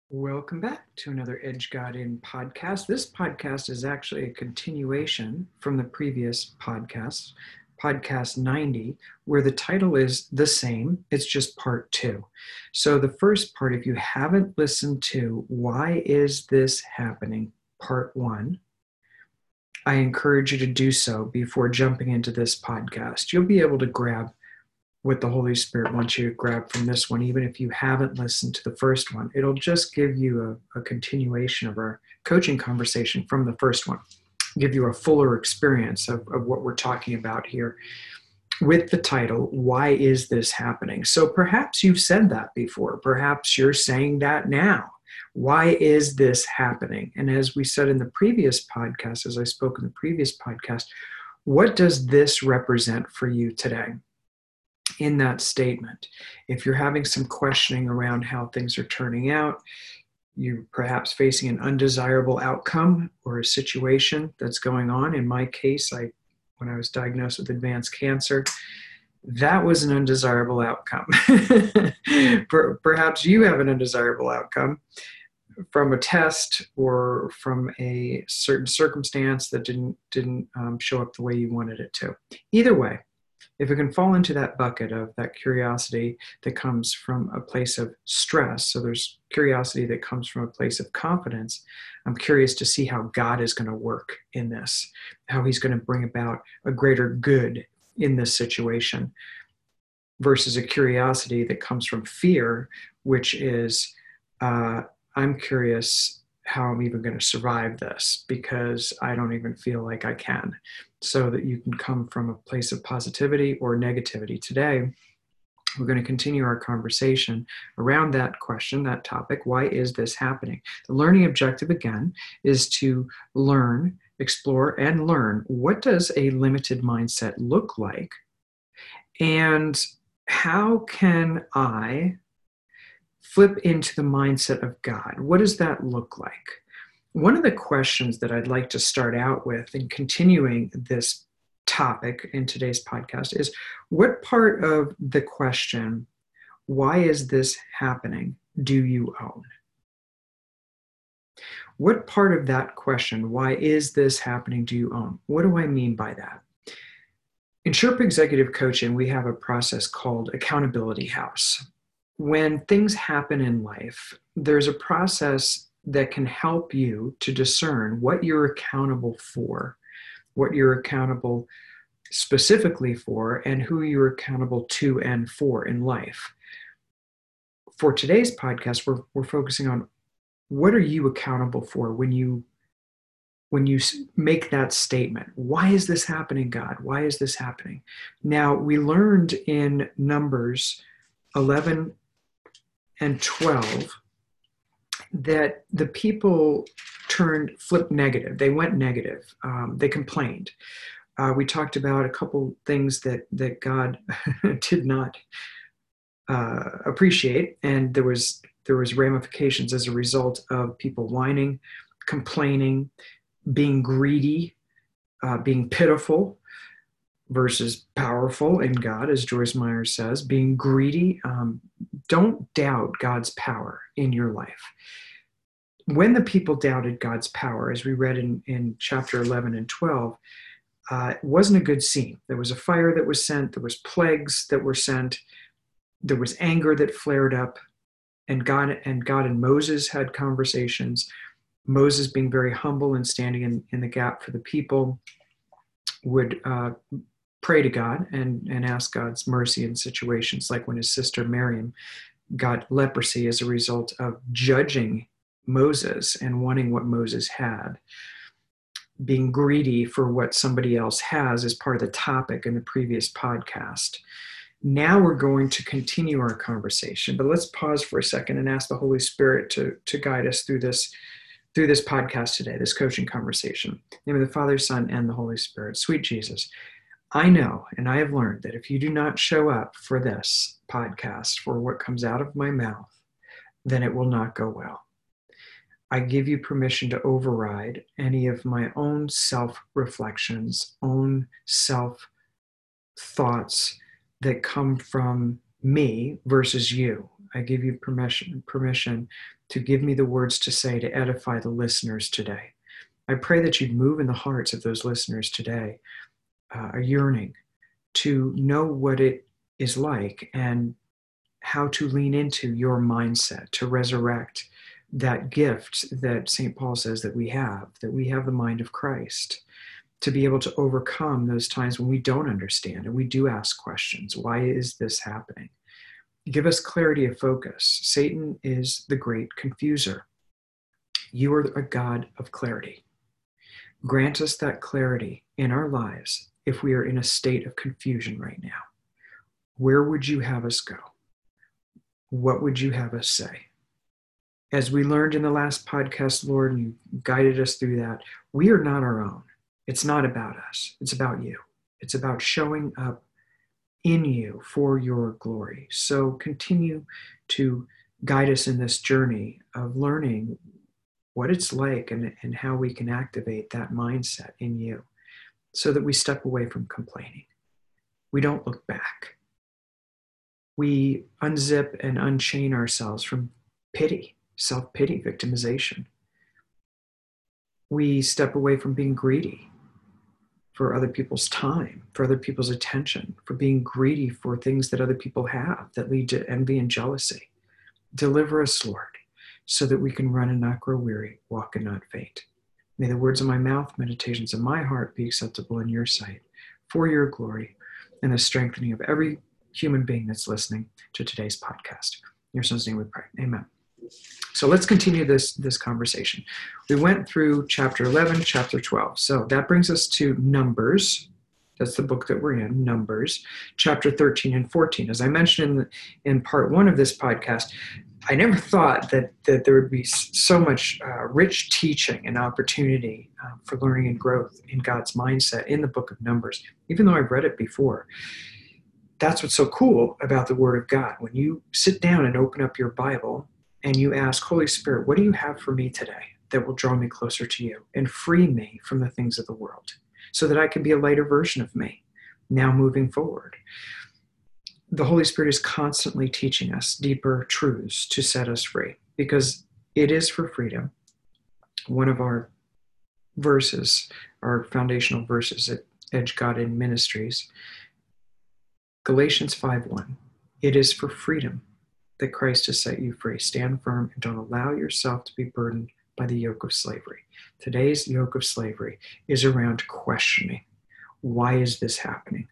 Welcome back to another Edge God In podcast. This podcast is actually a continuation from the previous podcast, podcast 90, where the title is the same. It's just part 2. So the first part, if you haven't listened to Why Is This Happening, part 1, I encourage you to do so before jumping into this podcast. You'll be able to grab what the Holy Spirit wants you to grab from this one, even if you haven't listened to the first one. It'll just give you a continuation of our coaching conversation from the first one, give you a fuller experience of what we're talking about here with the title, Why Is This Happening? So perhaps you've said that before. Perhaps you're saying that now. Why is this happening? And as we said in the previous podcast, as I spoke in the previous podcast, what does this represent for you today? In that statement, if you're having some questioning around how things are turning out, you're perhaps facing an undesirable outcome or a situation that's going on. In my case, when I was diagnosed with advanced cancer, that was an undesirable outcome. Perhaps you have an undesirable outcome from a test or from a certain circumstance that didn't show up the way you wanted it to. Either way, if it can fall into that bucket of that curiosity that comes from a place of stress, so there's curiosity that comes from a place of confidence, I'm curious to see how God is going to work in this, how he's going to bring about a greater good in this situation, versus a curiosity that comes from fear, which is, I'm curious how I'm even going to survive this because I don't even feel like I can. So that you can come from a place of positivity or negativity. Today, we're going to continue our conversation around that question, that topic. Why is this happening? The learning objective, again, is to learn, explore, and learn what does a limited mindset look like? And how can I flip into the mindset of God? What does that look like? One of the questions that I'd like to start out with in continuing this topic in today's podcast is, what part of the question, why is this happening, do you own? What part of that question, why is this happening, do you own? What do I mean by that? In Sherpa Executive Coaching, we have a process called Accountability House. When things happen in life, there's a process that can help you to discern what you're accountable for, what you're accountable specifically for, and who you're accountable to and for in life. For today's podcast, we're focusing on what are you accountable for when you make that statement. Why is this happening, God? Why is this happening? Now, we learned in Numbers 11 and 12 that the people flipped negative. They went negative. They complained. We talked about a couple things that God did not appreciate, and there was ramifications as a result of people whining, complaining, being greedy, being pitiful versus powerful in God, as Joyce Meyer says. Being greedy, don't doubt God's power in your life. When the people doubted God's power, as we read in chapter 11 and 12, it wasn't a good scene. There was a fire that was sent. There was plagues that were sent. There was anger that flared up. And God and Moses had conversations. Moses, being very humble and standing in the gap for the people, would pray to God and ask God's mercy in situations like when his sister Miriam got leprosy as a result of judging Moses and wanting what Moses had. Being greedy for what somebody else has is part of the topic in the previous podcast. Now we're going to continue our conversation, but let's pause for a second and ask the Holy Spirit to guide us through this podcast today, this coaching conversation. In the name of the Father, Son, and the Holy Spirit. Sweet Jesus, I know and I have learned that if you do not show up for this podcast, for what comes out of my mouth, then it will not go well. I give you permission to override any of my own self-reflections, own self-thoughts that come from me versus you. I give you permission to give me the words to say to edify the listeners today. I pray that you'd move in the hearts of those listeners today, a yearning to know what it is like and how to lean into your mindset to resurrect that gift that St. Paul says that we have the mind of Christ, to be able to overcome those times when we don't understand and we do ask questions. Why is this happening? Give us clarity of focus. Satan is the great confuser. You are a God of clarity. Grant us that clarity in our lives if we are in a state of confusion right now. Where would you have us go? What would you have us say? As we learned in the last podcast, Lord, and you guided us through that, we are not our own. It's not about us. It's about you. It's about showing up in you for your glory. So continue to guide us in this journey of learning what it's like and how we can activate that mindset in you so that we step away from complaining. We don't look back. We unzip and unchain ourselves from pity, self-pity, victimization. We step away from being greedy for other people's time, for other people's attention, for being greedy for things that other people have that lead to envy and jealousy. Deliver us, Lord, so that we can run and not grow weary, walk and not faint. May the words of my mouth, meditations of my heart be acceptable in your sight, for your glory and the strengthening of every human being that's listening to today's podcast. In your son's name we pray. Amen. So let's continue this conversation. We went through chapter 11, chapter 12. So that brings us to Numbers. That's the book that we're in, Numbers, chapter 13 and 14. As I mentioned in part one of this podcast, I never thought that there would be so much rich teaching and opportunity for learning and growth in God's mindset in the book of Numbers, even though I've read it before. That's what's so cool about the Word of God. When you sit down and open up your Bible and you ask, Holy Spirit, what do you have for me today that will draw me closer to you and free me from the things of the world so that I can be a lighter version of me now moving forward? The Holy Spirit is constantly teaching us deeper truths to set us free because it is for freedom. One of our verses, our foundational verses at Edge God in Ministries, Galatians 5:1, it is for freedom that Christ has set you free. Stand firm and don't allow yourself to be burdened by the yoke of slavery. Today's yoke of slavery is around questioning. Why is this happening?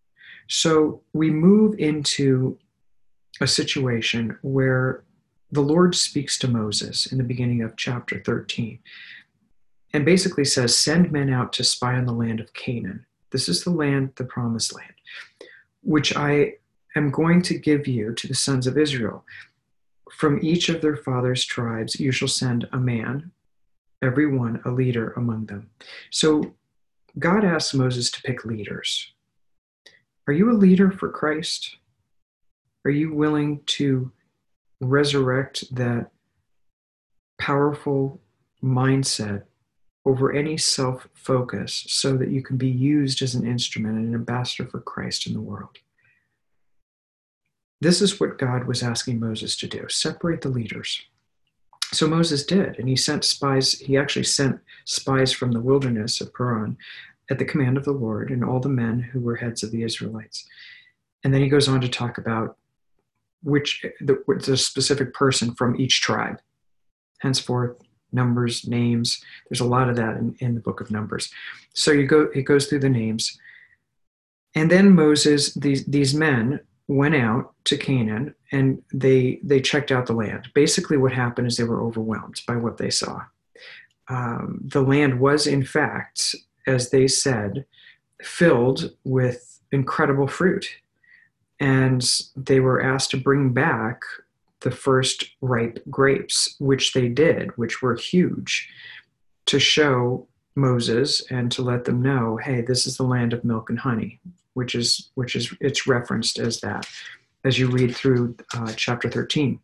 So we move into a situation where the Lord speaks to Moses in the beginning of chapter 13 and basically says, send men out to spy on the land of Canaan. This is the land, the promised land, which I am going to give you to the sons of Israel. From each of their fathers' tribes, you shall send a man, every one a leader among them. So God asks Moses to pick leaders. Are you a leader for Christ? Are you willing to resurrect that powerful mindset over any self-focus so that you can be used as an instrument and an ambassador for Christ in the world? This is what God was asking Moses to do, separate the leaders. So Moses did, and he sent spies. He actually sent spies from the wilderness of Paran at the command of the Lord and all the men who were heads of the Israelites. And then he goes on to talk about the specific person from each tribe. Henceforth, numbers, names. There's a lot of that in the book of Numbers. So it goes through the names. And then Moses, these men went out to Canaan and they checked out the land. Basically what happened is they were overwhelmed by what they saw. The land was, in fact, as they said, filled with incredible fruit. And they were asked to bring back the first ripe grapes, which they did, which were huge, to show Moses and to let them know, hey, this is the land of milk and honey, which is it's referenced as that as you read through chapter 13.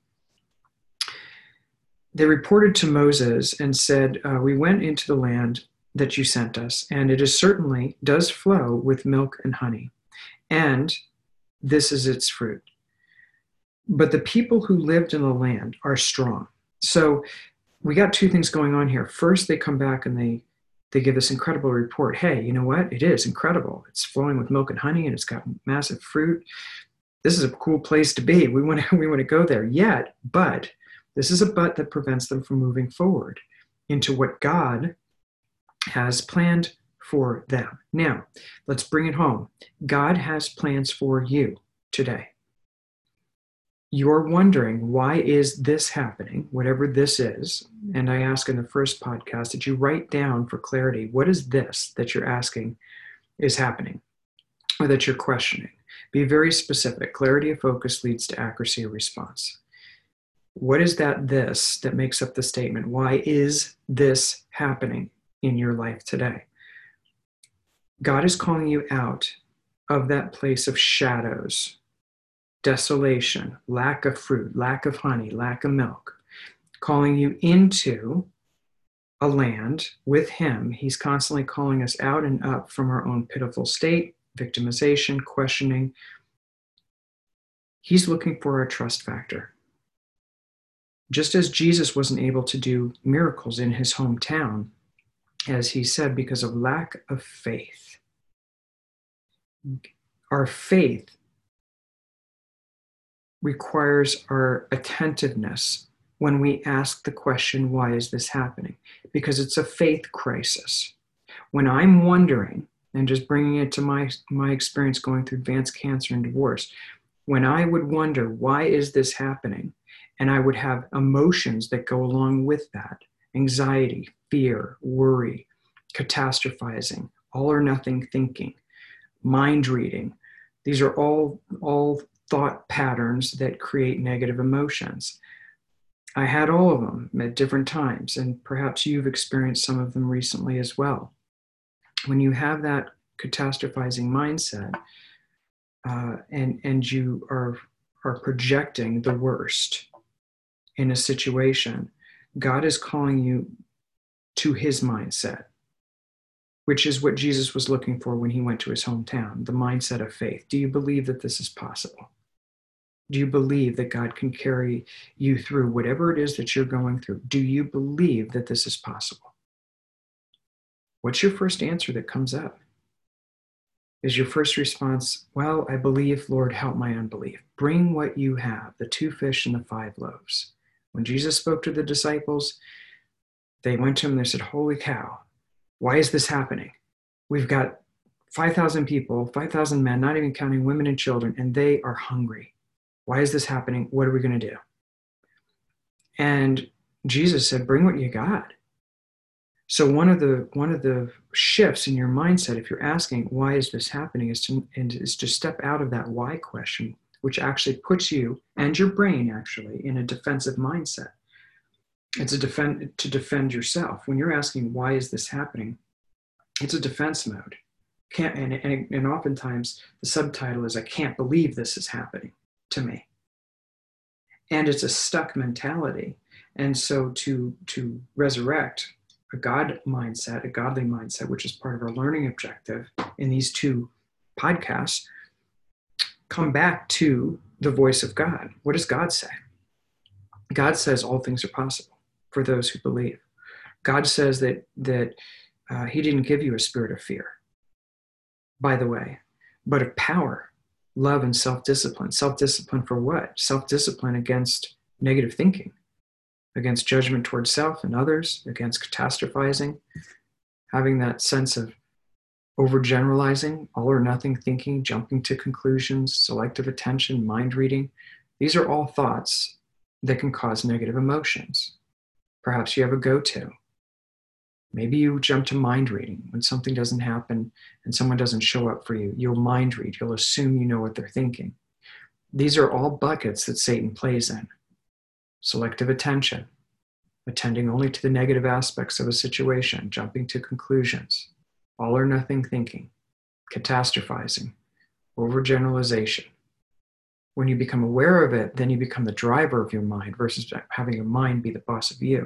They reported to Moses and said, we went into the land that you sent us, and it is certainly does flow with milk and honey, and this is its fruit. But the people who lived in the land are strong. So we got two things going on here. First, they come back and they give this incredible report. Hey, you know what? It is incredible. It's flowing with milk and honey, and it's got massive fruit. This is a cool place to be. We want to go there. Yet, but this is a but that prevents them from moving forward into what God has planned for them. Now, let's bring it home. God has plans for you today. You're wondering, why is this happening, whatever this is? And I asked in the first podcast, did you write down for clarity, what is this that you're asking is happening or that you're questioning? Be very specific. Clarity of focus leads to accuracy of response. What is that this that makes up the statement? Why is this happening in your life today? God is calling you out of that place of shadows, desolation, lack of fruit, lack of honey, lack of milk, calling you into a land with him. He's constantly calling us out and up from our own pitiful state, victimization, questioning. He's looking for a trust factor. Just as Jesus wasn't able to do miracles in his hometown, as he said, because of lack of faith. Our faith requires our attentiveness when we ask the question, why is this happening? Because it's a faith crisis. When I'm wondering, and just bringing it to my experience going through advanced cancer and divorce, when I would wonder, why is this happening? And I would have emotions that go along with that, anxiety, fear, worry, catastrophizing, all or nothing thinking, mind reading. These are all thought patterns that create negative emotions. I had all of them at different times, and perhaps you've experienced some of them recently as well. When you have that catastrophizing mindset, and you are projecting the worst in a situation, God is calling you to his mindset, which is what Jesus was looking for when he went to his hometown, the mindset of faith. Do you believe that this is possible? Do you believe that God can carry you through whatever it is that you're going through? Do you believe that this is possible? What's your first answer that comes up? Is your first response, well, I believe, Lord, help my unbelief. Bring what you have, the 2 fish and the 5 loaves. When Jesus spoke to the disciples, they went to him and they said, holy cow, why is this happening? We've got 5,000 people, 5,000 men, not even counting women and children, and they are hungry. Why is this happening? What are we going to do? And Jesus said, bring what you got. So one of the shifts in your mindset, if you're asking, why is this happening, is to step out of that why question, which actually puts you and your brain actually in a defensive mindset. It's to defend yourself. When you're asking, why is this happening? It's a defense mode. And oftentimes the subtitle is, I can't believe this is happening to me. And it's a stuck mentality. And so to resurrect a God mindset, a godly mindset, which is part of our learning objective in these 2 podcasts, come back to the voice of God. What does God say? God says all things are possible for those who believe. God says that he didn't give you a spirit of fear, by the way, but of power, love, and self-discipline. Self-discipline for what? Self-discipline against negative thinking, against judgment towards self and others, against catastrophizing, having that sense of overgeneralizing, all or nothing thinking, jumping to conclusions, selective attention, mind reading. These are all thoughts that can cause negative emotions. Perhaps you have a go-to. Maybe you jump to mind reading when something doesn't happen and someone doesn't show up for you. You'll mind read. You'll assume you know what they're thinking. These are all buckets that Satan plays in. Selective attention, attending only to the negative aspects of a situation, jumping to conclusions, all or nothing thinking, catastrophizing, overgeneralization. When you become aware of it, then you become the driver of your mind versus having your mind be the boss of you.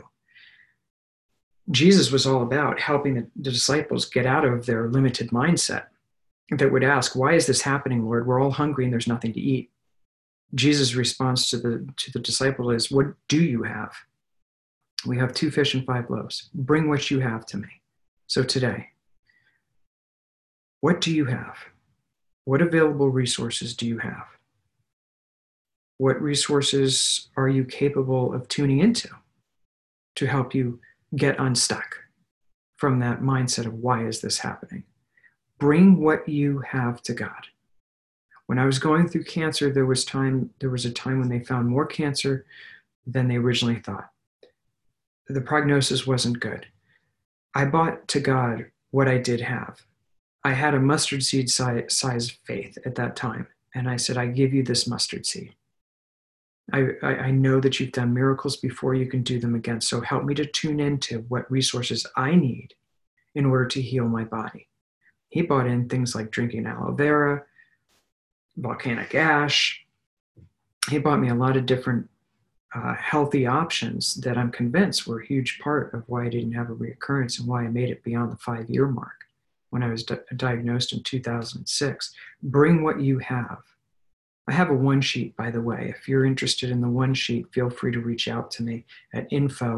Jesus was all about helping the disciples get out of their limited mindset that would ask, why is this happening, Lord? We're all hungry and there's nothing to eat. Jesus' response to the disciple is, what do you have? We have 2 fish and 5 loaves. Bring what you have to me. So today, what do you have? What available resources do you have? What resources are you capable of tuning into to help you get unstuck from that mindset of why is this happening? Bring what you have to God. When I was going through cancer, there was a time when they found more cancer than they originally thought. The prognosis wasn't good. I brought to God what I did have. I had a mustard seed size faith at that time. And I said, I give you this mustard seed. I know that you've done miracles before, you can do them again. So help me to tune into what resources I need in order to heal my body. He brought in things like drinking aloe vera, volcanic ash. He bought me a lot of different healthy options that I'm convinced were a huge part of why I didn't have a reoccurrence and why I made it beyond the 5-year mark when I was diagnosed in 2006. Bring what you have. I have a one sheet, by the way. If you're interested in the one sheet, feel free to reach out to me at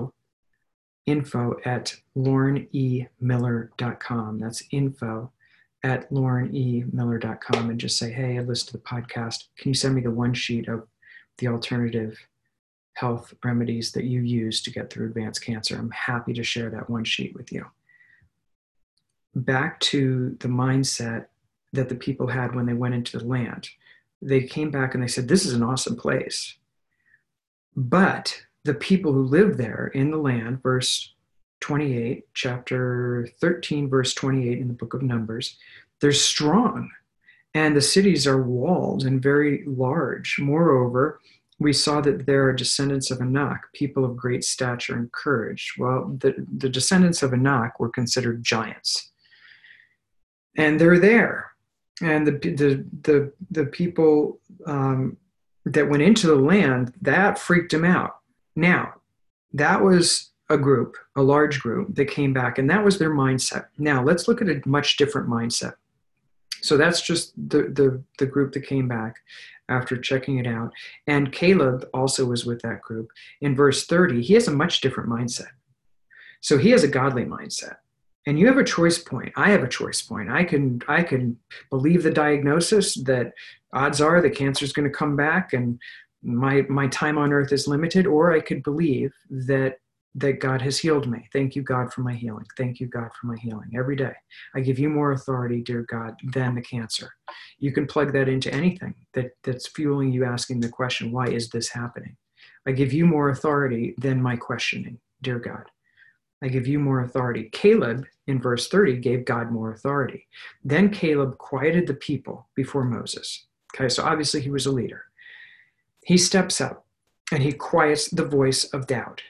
info@laurenemiller.com. That's info@laurenemiller.com, and just say, hey, I listened to the podcast. Can you send me the one sheet of the alternative health remedies that you use to get through advanced cancer? I'm happy to share that one sheet with you. Back to the mindset that the people had when they went into the land. They came back and they said, this is an awesome place. But the people who live there in the land, verse 28, chapter 13, verse 28 in the book of Numbers, they're strong. And the cities are walled and very large. Moreover, we saw that there are descendants of Anak, people of great stature and courage. Well, the descendants of Anak were considered giants. And they're there. And the people that went into the land, that freaked them out. Now, that was a group, a large group that came back, and that was their mindset. Now, let's look at a much different mindset. So that's just the group that came back after checking it out. And Caleb also was with that group. In verse 30, he has a much different mindset. So he has a godly mindset. And you have a choice point. I have a choice point. I can believe the diagnosis that odds are the cancer is going to come back and my time on earth is limited, or I could believe that God has healed me. Thank you, God, for my healing. Thank you, God, for my healing. Every day, I give you more authority, dear God, than the cancer. You can plug that into anything that's fueling you asking the question, why is this happening? I give you more authority than my questioning, dear God. I give you more authority. Caleb, in verse 30, gave God more authority. Then Caleb quieted the people before Moses. Okay, so obviously he was a leader. He steps up and he quiets the voice of doubt.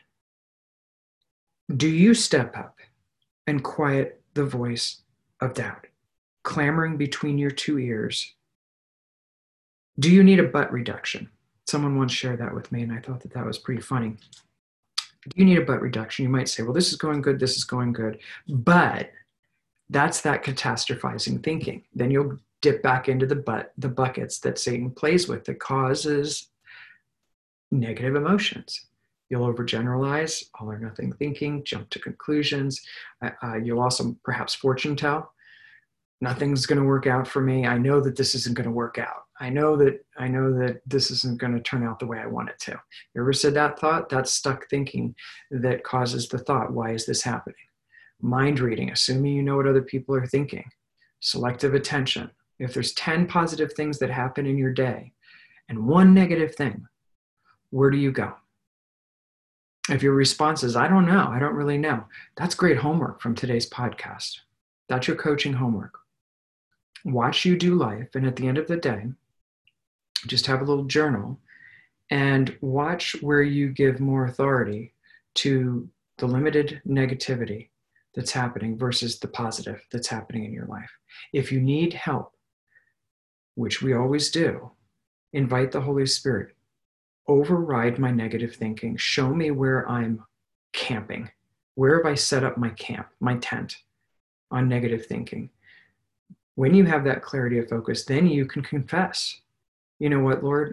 Do you step up and quiet the voice of doubt, clamoring between your 2 ears? Do you need a butt reduction? Someone once shared that with me, and I thought that was pretty funny. Do you need a butt reduction? You might say, well, this is going good, this is going good. But that's that catastrophizing thinking. Then you'll dip back into the buckets that Satan plays with that causes negative emotions. You'll overgeneralize, all or nothing thinking, jump to conclusions. You'll also perhaps fortune tell. Nothing's going to work out for me. I know that this isn't going to work out. I know that this isn't going to turn out the way I want it to. You ever said that thought? That's stuck thinking that causes the thought, why is this happening? Mind reading, assuming you know what other people are thinking. Selective attention. If there's 10 positive things that happen in your day and one negative thing, where do you go? If your response is, I don't know, I don't really know, that's great homework from today's podcast. That's your coaching homework. Watch you do life, and at the end of the day, just have a little journal and watch where you give more authority to the limited negativity that's happening versus the positive that's happening in your life. If you need help, which we always do, invite the Holy Spirit. Override my negative thinking. Show me where I'm camping. Where have I set up my camp, my tent on negative thinking? When you have that clarity of focus, then you can confess. You know what, Lord?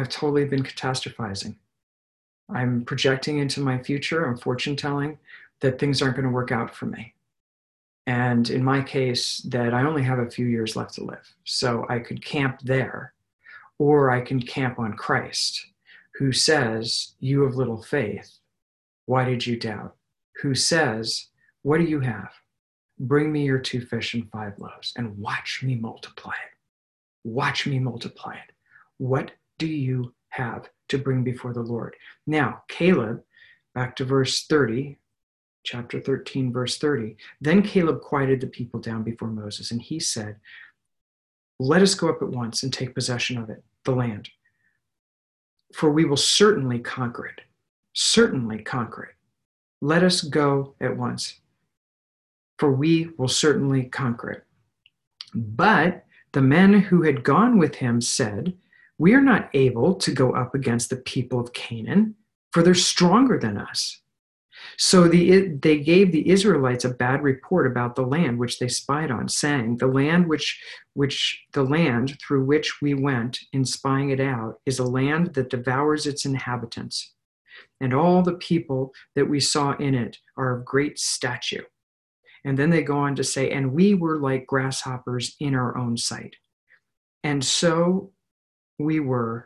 I've totally been catastrophizing. I'm projecting into my future. I'm fortune telling that things aren't going to work out for me. And in my case, that I only have a few years left to live. So I could camp there, or I can camp on Christ, who says, "You have little faith. Why did you doubt?" Who says, "What do you have? Bring me your 2 fish and 5 loaves and watch me multiply it. Watch me multiply it. What do you have to bring before the Lord?" Now, Caleb, back to verse 30, chapter 13, verse 30. Then Caleb quieted the people down before Moses, and he said, "Let us go up at once and take possession of it, the land. For we will certainly conquer it. Certainly conquer it. Let us go at once, for we will certainly conquer it." But the men who had gone with him said, "We are not able to go up against the people of Canaan, for they're stronger than us." So they gave the Israelites a bad report about the land which they spied on, saying, "The land the land through which we went in spying it out is a land that devours its inhabitants, and all the people that we saw in it are of great stature." And then they go on to say, "And we were like grasshoppers in our own sight." And so we were,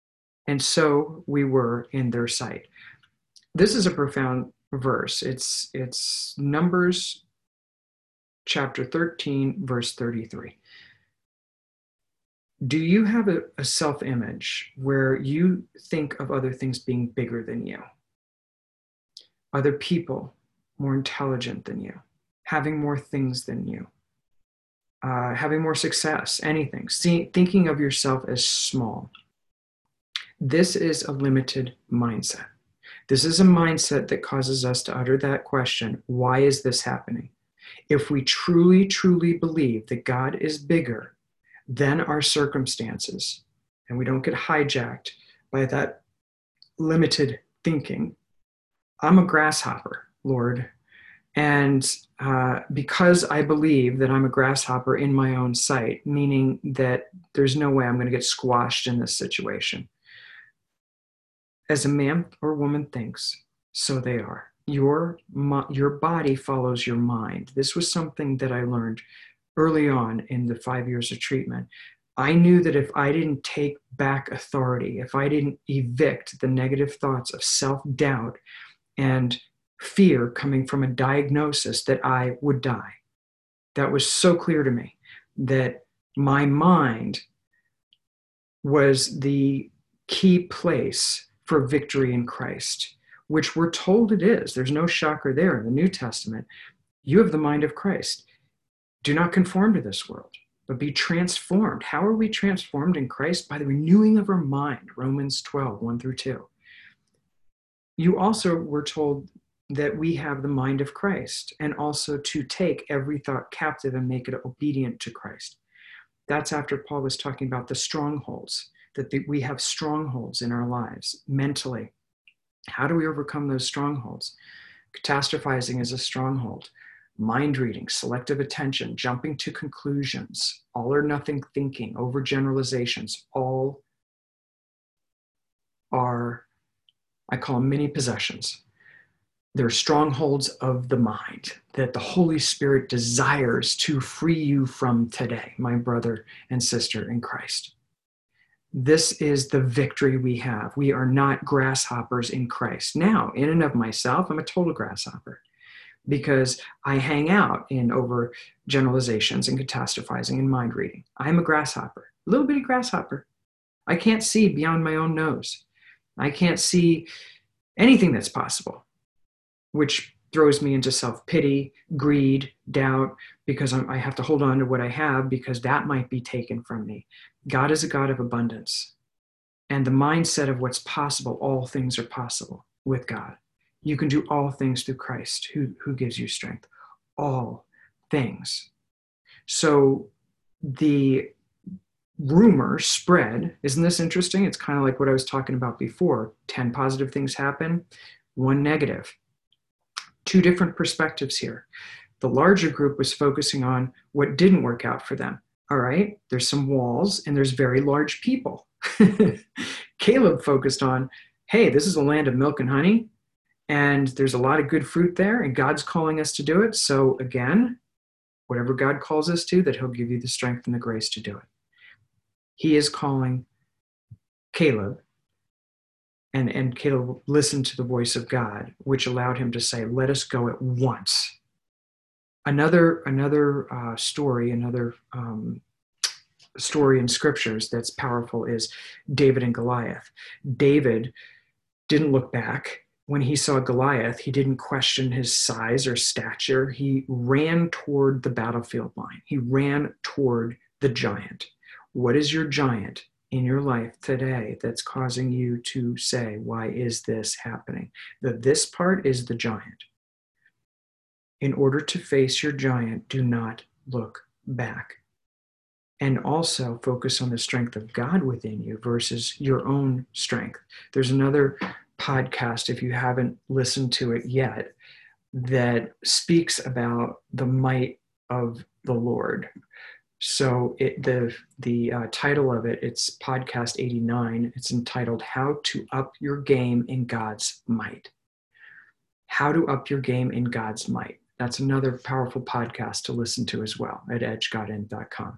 in their sight. This is a profound verse. It's Numbers chapter 13, verse 33. Do you have a self-image where you think of other things being bigger than you? Other people more intelligent than you, having more things than you, having more success, anything, thinking of yourself as small? This is a limited mindset. This is a mindset that causes us to utter that question, why is this happening? If we truly, truly believe that God is bigger than our circumstances, and we don't get hijacked by that limited thinking, I'm a grasshopper, Lord. And because I believe that I'm a grasshopper in my own sight, meaning that there's no way I'm going to get squashed in this situation. As a man or woman thinks, so they are. Your body follows your mind. This was something that I learned early on in the 5 years of treatment. I knew that if I didn't take back authority, if I didn't evict the negative thoughts of self-doubt and fear coming from a diagnosis, that I would die. That was so clear to me, that my mind was the key place for victory in Christ, which we're told it is. There's no shocker there in the New Testament. You have the mind of Christ. Do not conform to this world, but be transformed. How are we transformed in Christ? By the renewing of our mind, Romans 12, 1 through 2. You also were told that we have the mind of Christ, and also to take every thought captive and make it obedient to Christ. That's after Paul was talking about the strongholds, that we have strongholds in our lives mentally. How do we overcome those strongholds? Catastrophizing is a stronghold. Mind reading, selective attention, jumping to conclusions, all or nothing thinking, overgeneralizations, all are, I call them mini possessions. They're strongholds of the mind that the Holy Spirit desires to free you from today, my brother and sister in Christ. This is the victory we have. We are not grasshoppers in Christ. Now, in and of myself, I'm a total grasshopper because I hang out in overgeneralizations and catastrophizing and mind reading. I'm a grasshopper, a little bitty grasshopper. I can't see beyond my own nose. I can't see anything that's possible, which throws me into self-pity, greed, doubt, because I have to hold on to what I have because that might be taken from me. God is a God of abundance. And the mindset of what's possible, all things are possible with God. You can do all things through Christ who gives you strength. All things. So the rumor spread, isn't this interesting? It's kind of like what I was talking about before. 10 positive things happen, 1 negative. 2 different perspectives here. The larger group was focusing on what didn't work out for them. All right, there's some walls and there's very large people. Caleb focused on, hey, this is a land of milk and honey, and there's a lot of good fruit there, and God's calling us to do it. So again, whatever God calls us to, that he'll give you the strength and the grace to do it. He is calling Caleb, and Caleb listened to the voice of God, which allowed him to say, let us go at once. Another story in scriptures that's powerful is David and Goliath. David didn't look back. When he saw Goliath, he didn't question his size or stature. He ran toward the battlefield line. He ran toward the giant. What is your giant in your life today that's causing you to say, why is this happening? This part is the giant. In order to face your giant, do not look back. And also focus on the strength of God within you versus your own strength. There's another podcast, if you haven't listened to it yet, that speaks about the might of the Lord. So the title of it, it's podcast 89. It's entitled How to Up Your Game in God's Might. How to Up Your Game in God's Might. That's another powerful podcast to listen to as well at edgegodin.com.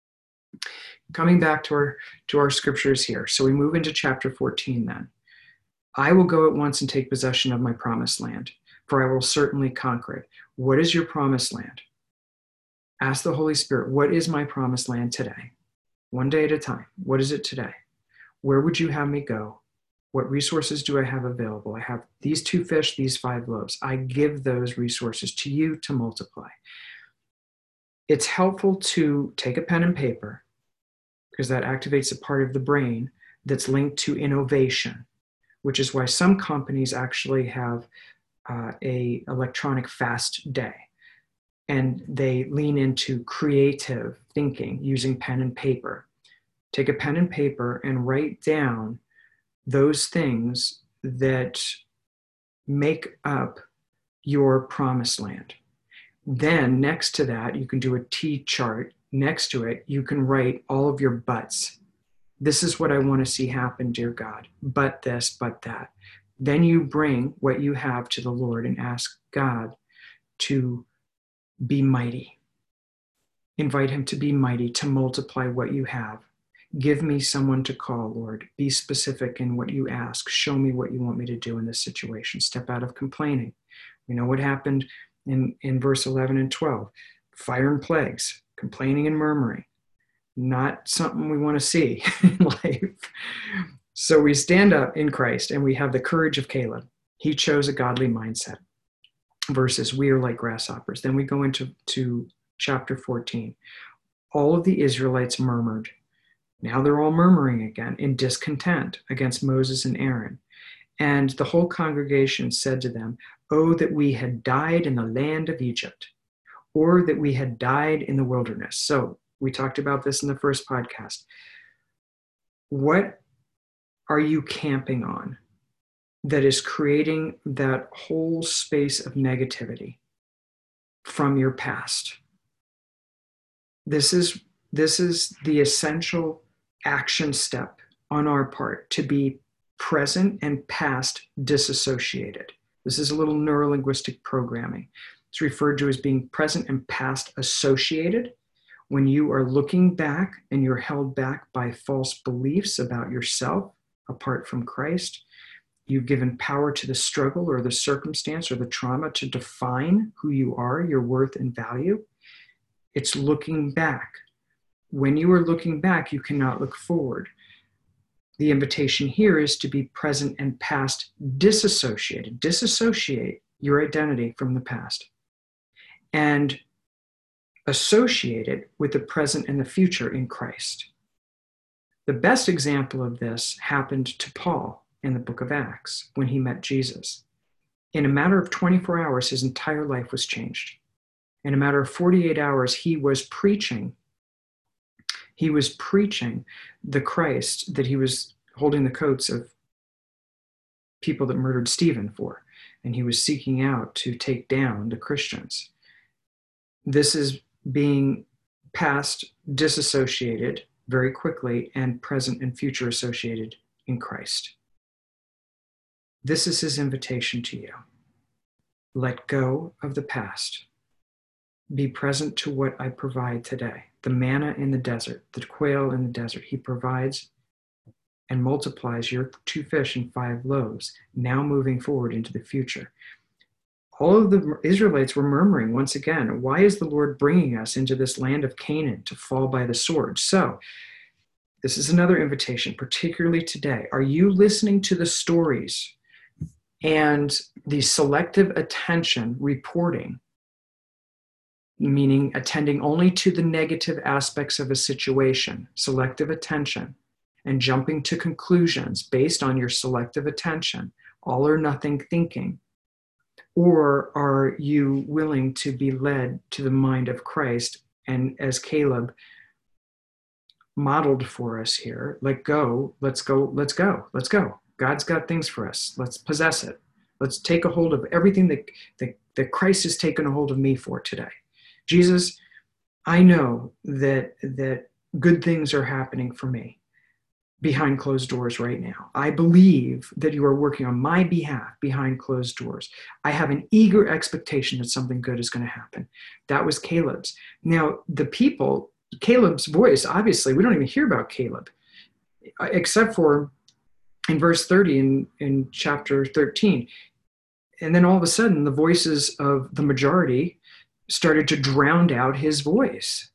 Coming back to our scriptures here. So we move into chapter 14 then. I will go at once and take possession of my promised land, for I will certainly conquer it. What is your promised land? Ask the Holy Spirit, what is my promised land today? One day at a time. What is it today? Where would you have me go? What resources do I have available? I have these 2 fish, these 5 loaves. I give those resources to you to multiply. It's helpful to take a pen and paper because that activates a part of the brain that's linked to innovation, which is why some companies actually have a electronic fast day. And they lean into creative thinking using pen and paper. Take a pen and paper and write down those things that make up your promised land. Then next to that, you can do a T chart. Next to it, you can write all of your buts. This is what I want to see happen, dear God. But this, but that. Then you bring what you have to the Lord and ask God to be mighty. Invite him to be mighty, to multiply what you have. Give me someone to call, Lord. Be specific in what you ask. Show me what you want me to do in this situation. Step out of complaining. We know what happened in verse 11 and 12. Fire and plagues, complaining and murmuring. Not something we want to see in life. So we stand up in Christ and we have the courage of Caleb. He chose a godly mindset versus we are like grasshoppers. Then we go into chapter 14. All of the Israelites murmured. Now they're all murmuring again in discontent against Moses and Aaron. And the whole congregation said to them, oh, that we had died in the land of Egypt, or that we had died in the wilderness. So we talked about this in the first podcast. What are you camping on that is creating that whole space of negativity from your past? This is the essential action step on our part, to be present and past disassociated. This is a little neurolinguistic programming. It's referred to as being present and past associated. When you are looking back and you're held back by false beliefs about yourself apart from Christ, you've given power to the struggle or the circumstance or the trauma to define who you are, your worth and value. It's looking back. When you are looking back, you cannot look forward. The invitation here is to be present and past disassociated. Disassociate your identity from the past and associate it with the present and the future in Christ. The best example of this happened to Paul in the book of Acts when he met Jesus. In a matter of 24 hours, his entire life was changed. In a matter of 48 hours, he was preaching the Christ that he was holding the coats of people that murdered Stephen for. And he was seeking out to take down the Christians. This is being past disassociated very quickly, and present and future associated in Christ. This is his invitation to you. Let go of the past. Be present to what I provide today. The manna in the desert, the quail in the desert, he provides and multiplies your 2 fish and 5 loaves, now moving forward into the future. All of the Israelites were murmuring once again, why is the Lord bringing us into this land of Canaan to fall by the sword? So, this is another invitation, particularly today. Are you listening to the stories and the selective attention reporting, meaning attending only to the negative aspects of a situation, selective attention, and jumping to conclusions based on your selective attention, all or nothing thinking? Or are you willing to be led to the mind of Christ? And as Caleb modeled for us here, let's go. God's got things for us. Let's possess it. Let's take a hold of everything that Christ has taken a hold of me for today. Jesus, I know that good things are happening for me behind closed doors right now. I believe that you are working on my behalf behind closed doors. I have an eager expectation that something good is going to happen. That was Caleb's. Now, the people, Caleb's voice, obviously, we don't even hear about Caleb, except for in verse 30 in chapter 13. And then all of a sudden, the voices of the majority started to drown out his voice.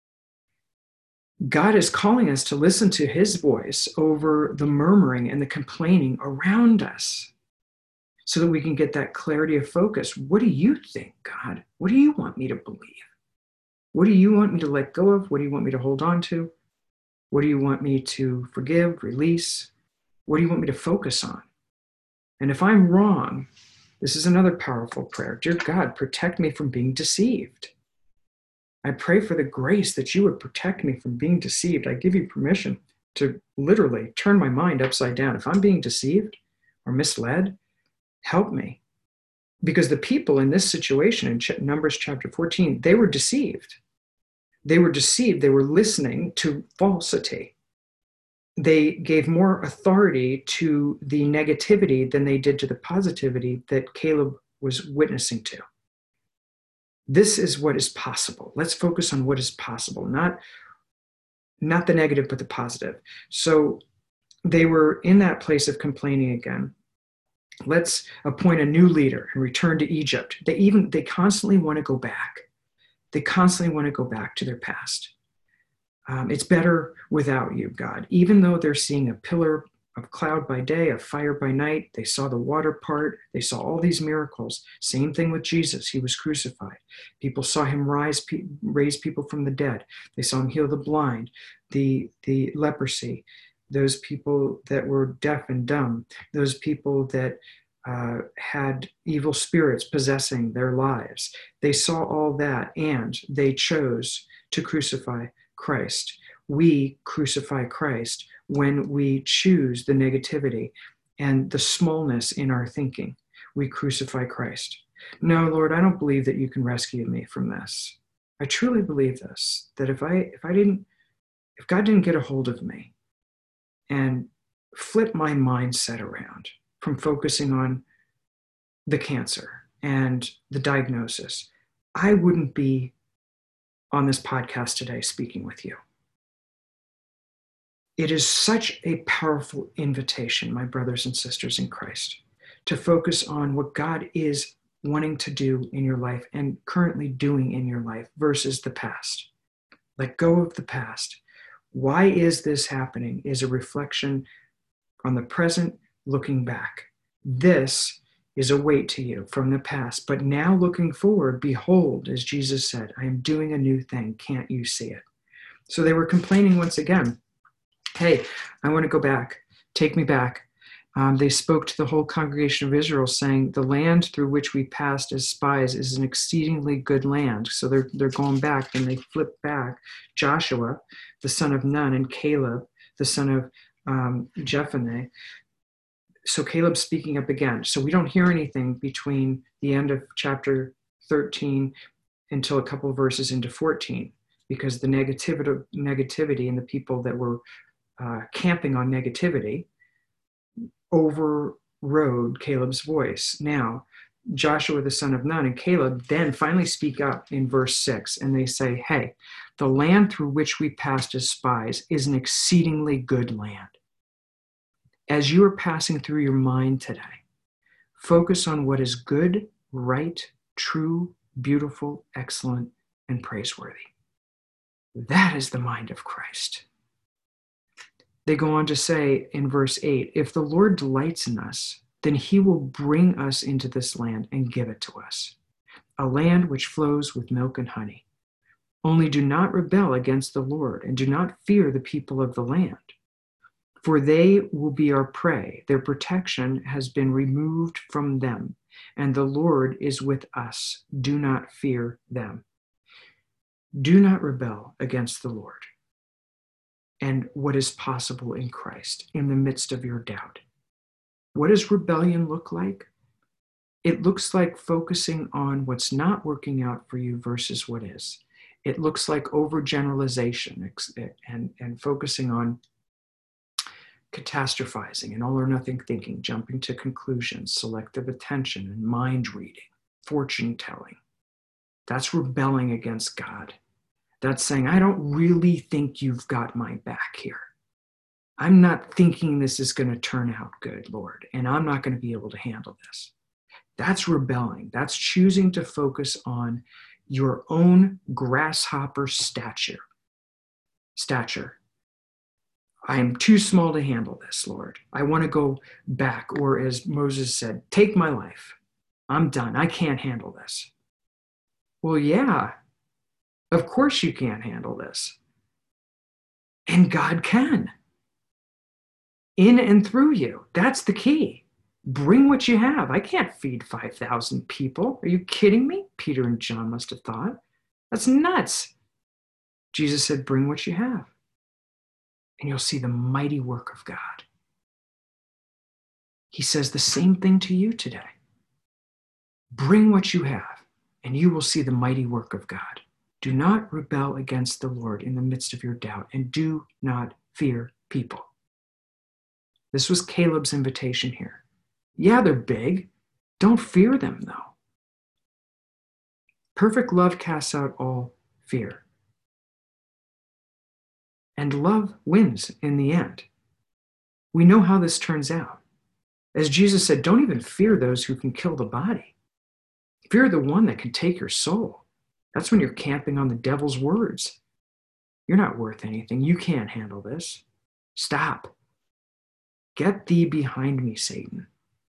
God is calling us to listen to his voice over the murmuring and the complaining around us so that we can get that clarity of focus. What do you think, God? What do you want me to believe? What do you want me to let go of? What do you want me to hold on to? What do you want me to forgive, release? What do you want me to focus on? And if I'm wrong, this is another powerful prayer. Dear God, protect me from being deceived. I pray for the grace that you would protect me from being deceived. I give you permission to literally turn my mind upside down. If I'm being deceived or misled, help me. Because the people in this situation in Numbers chapter 14, they were deceived. They were deceived. They were listening to falsity. They gave more authority to the negativity than they did to the positivity that Caleb was witnessing to. This is what is possible. Let's focus on what is possible, not the negative, but the positive. So they were in that place of complaining again. Let's appoint a new leader and return to Egypt. They constantly want to go back. They constantly want to go back to their past. It's better without you, God. Even though they're seeing a pillar of cloud by day, a fire by night, they saw the water part, they saw all these miracles. Same thing with Jesus. He was crucified. People saw him raise people from the dead. They saw him heal the blind, the leprosy, those people that were deaf and dumb, those people that had evil spirits possessing their lives. They saw all that, and they chose to crucify Christ. We crucify Christ when we choose the negativity and the smallness in our thinking. We crucify Christ. No, Lord, I don't believe that you can rescue me from this. I truly believe this, that if God didn't get a hold of me and flip my mindset around from focusing on the cancer and the diagnosis, I wouldn't be on this podcast today speaking with you. It is such a powerful invitation, my brothers and sisters in Christ, to focus on what God is wanting to do in your life and currently doing in your life versus the past. Let go of the past. Why is this happening is a reflection on the present, looking back. This is a weight to you from the past, but now looking forward, behold, as Jesus said, I am doing a new thing. Can't you see it? So they were complaining once again. Hey, I want to go back. Take me back. They spoke to the whole congregation of Israel, saying, the land through which we passed as spies is an exceedingly good land. So they're going back, and they flip back. Joshua, the son of Nun, and Caleb, the son of Jephunneh. So Caleb's speaking up again. So we don't hear anything between the end of chapter 13 until a couple of verses into 14. because the negativity and the people that were camping on negativity overrode Caleb's voice. Now, Joshua the son of Nun and Caleb then finally speak up in verse 6, and they say, hey, the land through which we passed as spies is an exceedingly good land. As you are passing through your mind today, focus on what is good, right, true, beautiful, excellent, and praiseworthy. That is the mind of Christ. They go on to say in verse 8, if the Lord delights in us, then he will bring us into this land and give it to us, a land which flows with milk and honey. Only do not rebel against the Lord, and do not fear the people of the land, for they will be our prey. Their protection has been removed from them, and the Lord is with us. Do not fear them. Do not rebel against the Lord and what is possible in Christ in the midst of your doubt. What does rebellion look like? It looks like focusing on what's not working out for you versus what is. It looks like overgeneralization and focusing on catastrophizing and all or nothing thinking, jumping to conclusions, selective attention and mind reading, fortune telling. That's rebelling against God. That's saying, I don't really think you've got my back here. I'm not thinking this is going to turn out good, Lord, and I'm not going to be able to handle this. That's rebelling. That's choosing to focus on your own grasshopper stature. I am too small to handle this, Lord. I want to go back, or as Moses said, take my life. I'm done. I can't handle this. Well, yeah, of course you can't handle this. And God can. In and through you. That's the key. Bring what you have. I can't feed 5,000 people. Are you kidding me? Peter and John must have thought. That's nuts. Jesus said, bring what you have, and you'll see the mighty work of God. He says the same thing to you today. Bring what you have, and you will see the mighty work of God. Do not rebel against the Lord in the midst of your doubt, and do not fear people. This was Caleb's invitation here. Yeah, they're big. Don't fear them, though. Perfect love casts out all fear. And love wins in the end. We know how this turns out. As Jesus said, don't even fear those who can kill the body. Fear the one that can take your soul. That's when you're camping on the devil's words. You're not worth anything. You can't handle this. Stop. Get thee behind me, Satan.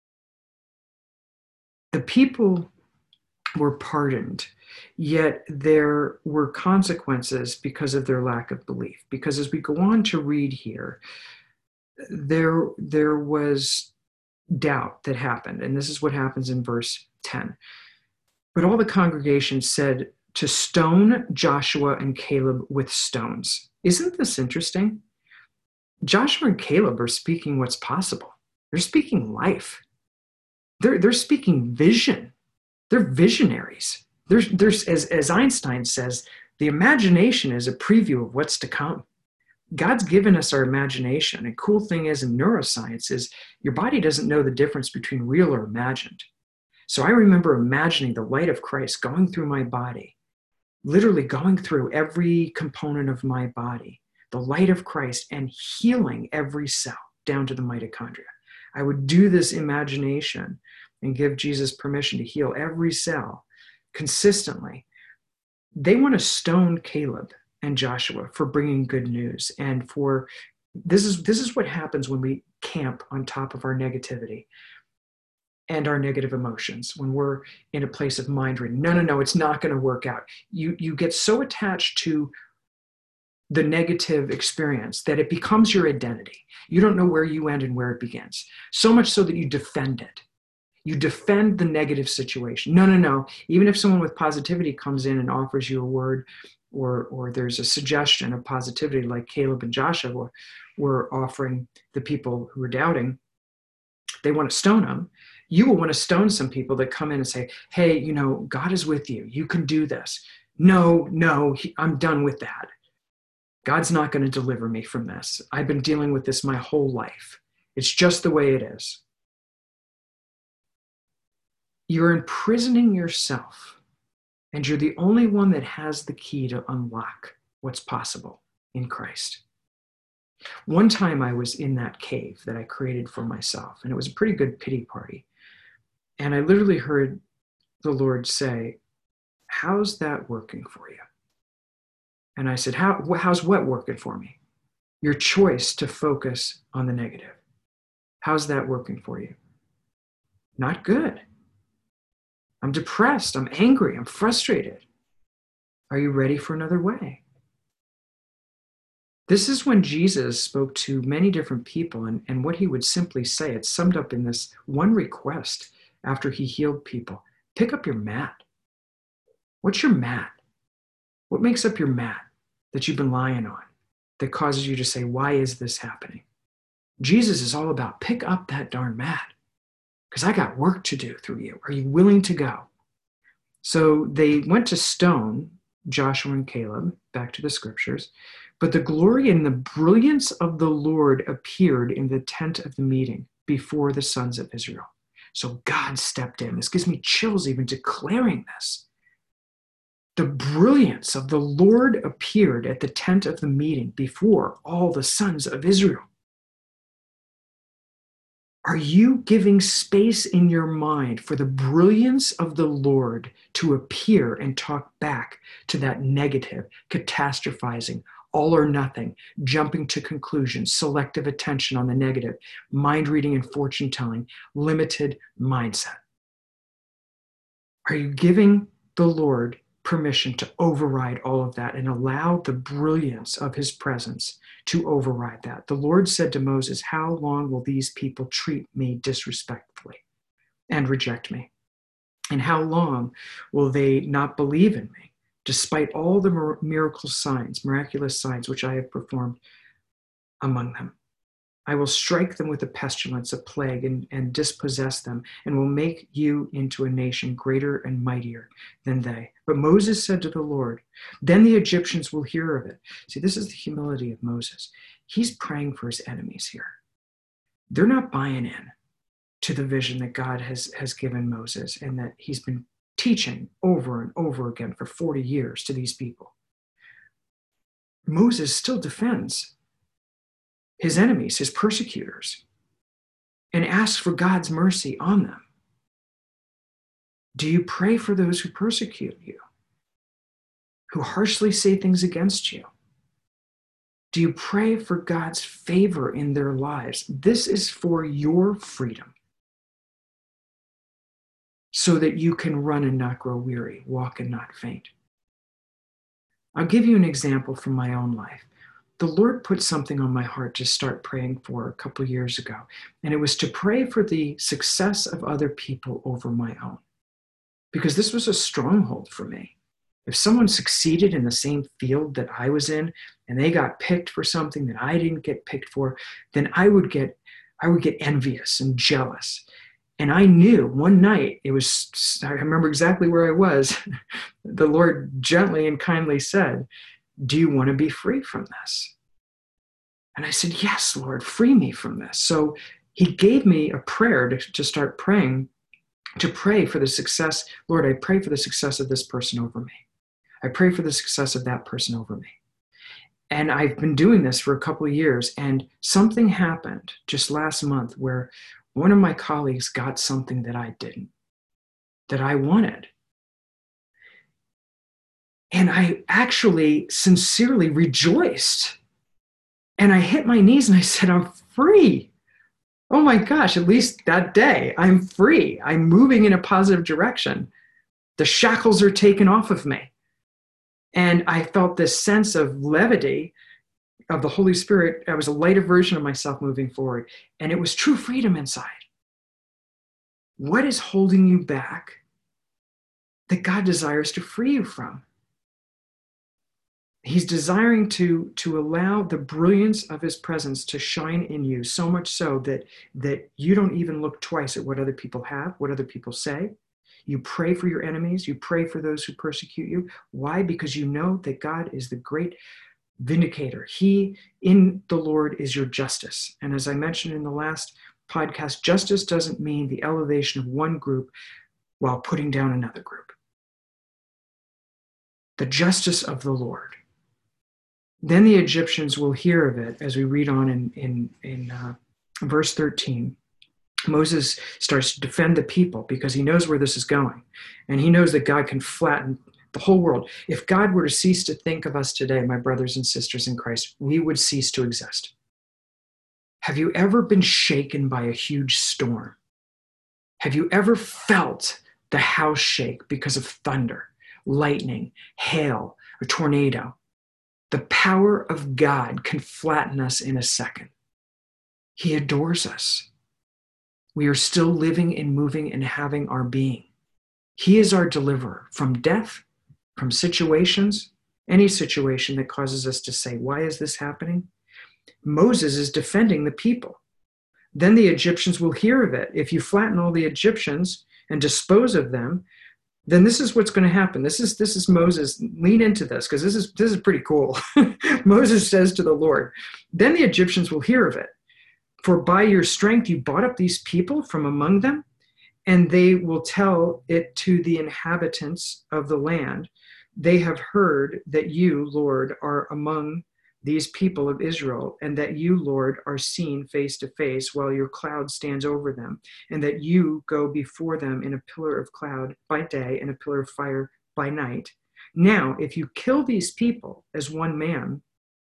The people were pardoned, yet there were consequences because of their lack of belief. Because as we go on to read here, there was doubt that happened. And this is what happens in verse 10. But all the congregation said to stone Joshua and Caleb with stones. Isn't this interesting? Joshua and Caleb are speaking what's possible. They're speaking life. They're speaking vision. They're visionaries. There's as Einstein says, the imagination is a preview of what's to come. God's given us our imagination. And cool thing is in neuroscience is your body doesn't know the difference between real or imagined. So I remember imagining the light of Christ going through my body, literally going through every component of my body, the light of Christ, and healing every cell down to the mitochondria. I would do this imagination and give Jesus permission to heal every cell consistently. They want to stone Caleb and Joshua for bringing good news. And for this is what happens when we camp on top of our negativity and our negative emotions, when we're in a place of mind reading. No, it's not going to work out. You get so attached to the negative experience that it becomes your identity. You don't know where you end and where it begins. So much so that you defend it. You defend the negative situation. No. Even if someone with positivity comes in and offers you a word, or there's a suggestion of positivity like Caleb and Joshua were offering the people who were doubting, they want to stone them. You will want to stone some people that come in and say, hey, God is with you. You can do this. No, I'm done with that. God's not going to deliver me from this. I've been dealing with this my whole life. It's just the way it is. You're imprisoning yourself, and you're the only one that has the key to unlock what's possible in Christ. One time I was in that cave that I created for myself, and it was a pretty good pity party. And I literally heard the Lord say, "How's that working for you?" And I said, how's what working for me? Your choice to focus on the negative. How's that working for you? Not good. I'm depressed. I'm angry. I'm frustrated. Are you ready for another way? This is when Jesus spoke to many different people, and what he would simply say, it's summed up in this one request after he healed people. Pick up your mat. What's your mat? What makes up your mat that you've been lying on that causes you to say, why is this happening? Jesus is all about pick up that darn mat because I got work to do through you. Are you willing to go? So they went to stone Joshua and Caleb, back to the scriptures, but the glory and the brilliance of the Lord appeared in the tent of the meeting before the sons of Israel. So God stepped in. This gives me chills even declaring this. The brilliance of the Lord appeared at the tent of the meeting before all the sons of Israel. Are you giving space in your mind for the brilliance of the Lord to appear and talk back to that negative, catastrophizing, all or nothing, jumping to conclusions, selective attention on the negative, mind reading and fortune telling, limited mindset? Are you giving the Lord permission to override all of that and allow the brilliance of his presence to override that? The Lord said to Moses, how long will these people treat me disrespectfully and reject me? And how long will they not believe in me, despite all the miraculous signs, which I have performed among them? I will strike them with a pestilence, a plague, and dispossess them, and will make you into a nation greater and mightier than they. But Moses said to the Lord, then the Egyptians will hear of it. See, this is the humility of Moses. He's praying for his enemies here. They're not buying in to the vision that God has given Moses and that he's been teaching over and over again for 40 years to these people. Moses still defends his enemies, his persecutors, and asks for God's mercy on them. Do you pray for those who persecute you, who harshly say things against you? Do you pray for God's favor in their lives? This is for your freedom, so that you can run and not grow weary, walk and not faint. I'll give you an example from my own life. The Lord put something on my heart to start praying for a couple of years ago, and it was to pray for the success of other people over my own, because this was a stronghold for me. If someone succeeded in the same field that I was in and they got picked for something that I didn't get picked for, then I would get envious and jealous. And I knew one night, I remember exactly where I was. The Lord gently and kindly said, do you want to be free from this? And I said, yes, Lord, free me from this. So he gave me a prayer to start praying, to pray for the success. Lord, I pray for the success of this person over me. I pray for the success of that person over me. And I've been doing this for a couple of years, and something happened just last month where one of my colleagues got something that I didn't, that I wanted. And I actually sincerely rejoiced. And I hit my knees and I said, I'm free. Oh my gosh, at least that day, I'm free. I'm moving in a positive direction. The shackles are taken off of me. And I felt this sense of levity of the Holy Spirit. I was a lighter version of myself moving forward. And it was true freedom inside. What is holding you back that God desires to free you from? He's desiring to allow the brilliance of his presence to shine in you, so much so that you don't even look twice at what other people have, what other people say. You pray for your enemies. You pray for those who persecute you. Why? Because you know that God is the great vindicator. He in the Lord is your justice. And as I mentioned in the last podcast, justice doesn't mean the elevation of one group while putting down another group. The justice of the Lord. Then the Egyptians will hear of it, as we read on in verse 13. Moses starts to defend the people because he knows where this is going. And he knows that God can flatten the whole world. If God were to cease to think of us today, my brothers and sisters in Christ, we would cease to exist. Have you ever been shaken by a huge storm? Have you ever felt the house shake because of thunder, lightning, hail, a tornado? The power of God can flatten us in a second. He adores us. We are still living and moving and having our being. He is our deliverer from death, from situations, any situation that causes us to say, why is this happening? Moses is defending the people. Then the Egyptians will hear of it. If you flatten all the Egyptians and dispose of them, then this is what's going to happen. This is Moses. Lean into this because this is pretty cool. Moses says to the Lord, then the Egyptians will hear of it. For by your strength you bought up these people from among them, and they will tell it to the inhabitants of the land. They have heard that you, Lord, are among these people of Israel, and that you, Lord, are seen face to face while your cloud stands over them, and that you go before them in a pillar of cloud by day and a pillar of fire by night. Now, if you kill these people as one man,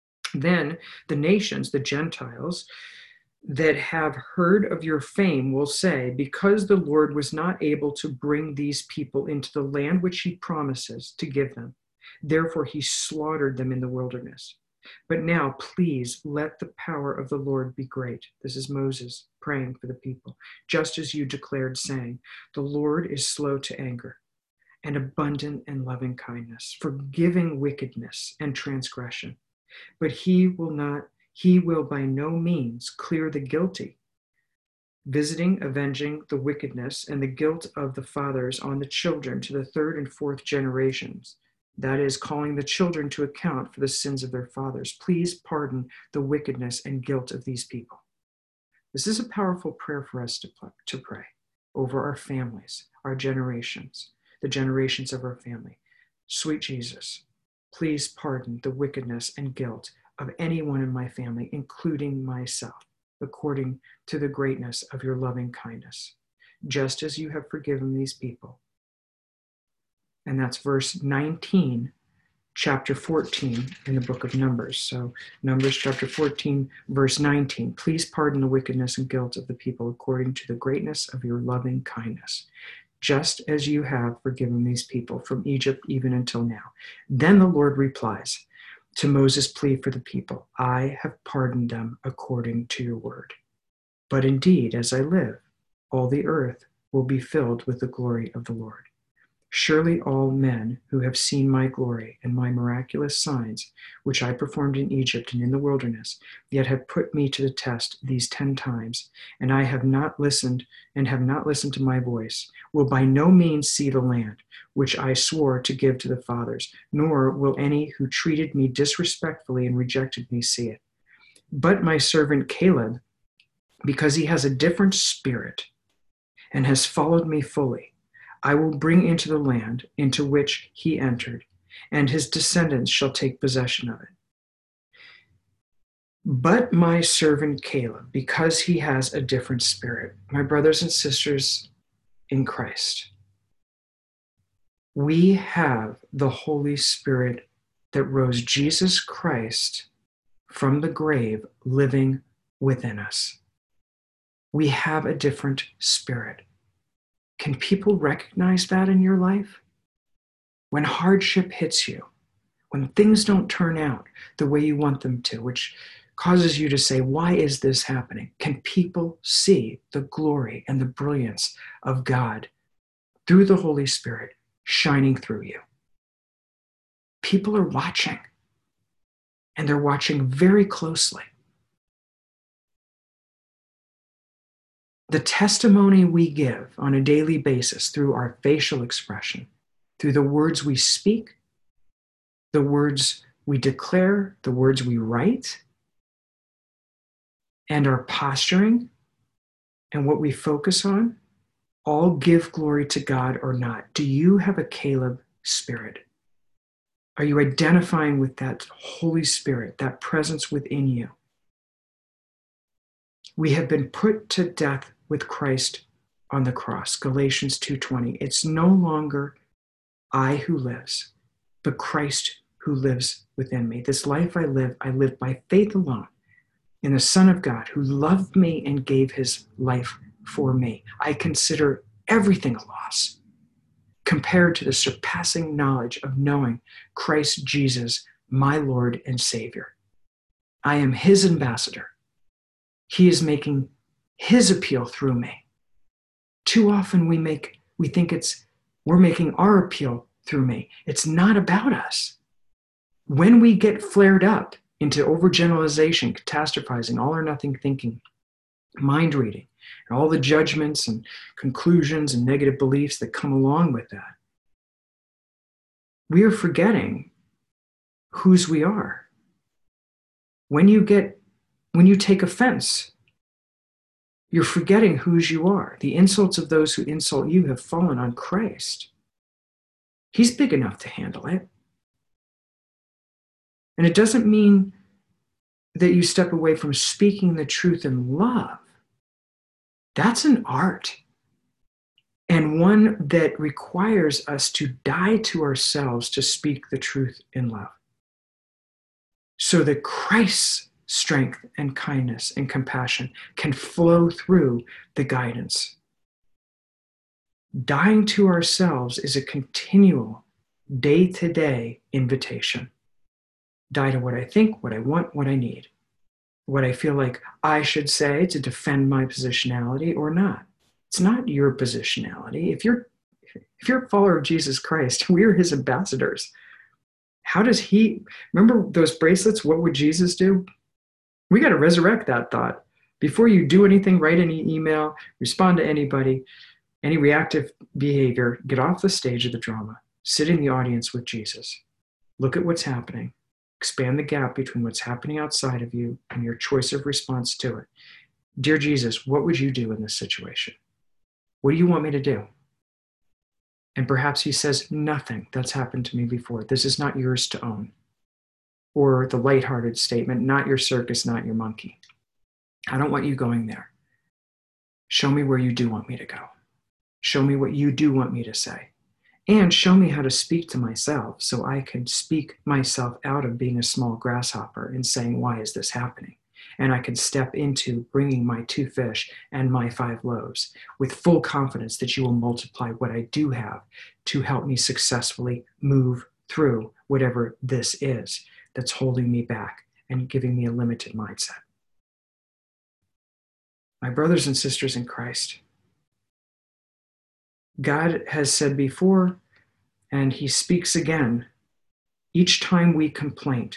then the nations, the Gentiles, that have heard of your fame will say, because the Lord was not able to bring these people into the land which he promises to give them, therefore he slaughtered them in the wilderness. But now, please let the power of the Lord be great. This is Moses praying for the people, just as you declared, saying, the Lord is slow to anger and abundant in loving kindness, forgiving wickedness and transgression. But he will by no means clear the guilty, visiting, avenging the wickedness and the guilt of the fathers on the children to the third and fourth generations. That is, calling the children to account for the sins of their fathers. Please pardon the wickedness and guilt of these people. This is a powerful prayer for us to pray over our families, our generations, the generations of our family. Sweet Jesus, please pardon the wickedness and guilt of anyone in my family, including myself, according to the greatness of your loving kindness, just as you have forgiven these people. And that's verse 19, chapter 14 in the book of Numbers. So Numbers chapter 14, verse 19. Please pardon the wickedness and guilt of the people according to the greatness of your loving kindness, just as you have forgiven these people from Egypt even until now. Then the Lord replies to Moses' plea for the people, I have pardoned them according to your word. But indeed, as I live, all the earth will be filled with the glory of the Lord. Surely all men who have seen my glory and my miraculous signs, which I performed in Egypt and in the wilderness, yet have put me to the test these 10 times, and I have not listened to my voice, will by no means see the land, which I swore to give to the fathers, nor will any who treated me disrespectfully and rejected me see it. But my servant Caleb, because he has a different spirit and has followed me fully, I will bring into the land into which he entered, and his descendants shall take possession of it. But my servant Caleb, because he has a different spirit, my brothers and sisters in Christ, we have the Holy Spirit that rose Jesus Christ from the grave living within us. We have a different spirit. Can people recognize that in your life? When hardship hits you, when things don't turn out the way you want them to, which causes you to say, why is this happening? Can people see the glory and the brilliance of God through the Holy Spirit shining through you? People are watching, and they're watching very closely. The testimony we give on a daily basis through our facial expression, through the words we speak, the words we declare, the words we write, and our posturing and what we focus on, all give glory to God or not. Do you have a Caleb spirit? Are you identifying with that Holy Spirit, that presence within you? We have been put to death with Christ on the cross, Galatians 2:20. It's no longer I who lives, but Christ who lives within me. This life I live by faith alone in the Son of God who loved me and gave his life for me. I consider everything a loss compared to the surpassing knowledge of knowing Christ Jesus, my Lord and Savior. I am his ambassador. He is making his appeal through me. Too often we think we're making our appeal through me. It's not about us. When we get flared up into overgeneralization, catastrophizing, all or nothing thinking, mind reading, and all the judgments and conclusions and negative beliefs that come along with that, we are forgetting whose we are. When you take offense, you're forgetting whose you are. The insults of those who insult you have fallen on Christ. He's big enough to handle it. And it doesn't mean that you step away from speaking the truth in love. That's an art, and one that requires us to die to ourselves to speak the truth in love, so that Christ's strength and kindness and compassion can flow through the guidance. Dying to ourselves is a continual, day-to-day invitation. Die to what I think, what I want, what I need, what I feel like I should say to defend my positionality or not. It's not your positionality. If you're a follower of Jesus Christ, we're his ambassadors. How does he, remember those bracelets? What would Jesus do? We got to resurrect that thought. Before you do anything, write any email, respond to anybody, any reactive behavior, get off the stage of the drama, sit in the audience with Jesus. Look at what's happening. Expand the gap between what's happening outside of you and your choice of response to it. Dear Jesus, what would you do in this situation? What do you want me to do? And perhaps he says, nothing. That's happened to me before. This is not yours to own. Or the lighthearted statement, not your circus, not your monkey. I don't want you going there. Show me where you do want me to go. Show me what you do want me to say. And show me how to speak to myself so I can speak myself out of being a small grasshopper and saying, why is this happening? And I can step into bringing my 2 fish and my 5 loaves with full confidence that you will multiply what I do have to help me successfully move through whatever this is that's holding me back and giving me a limited mindset. My brothers and sisters in Christ, God has said before, and he speaks again, each time we complain.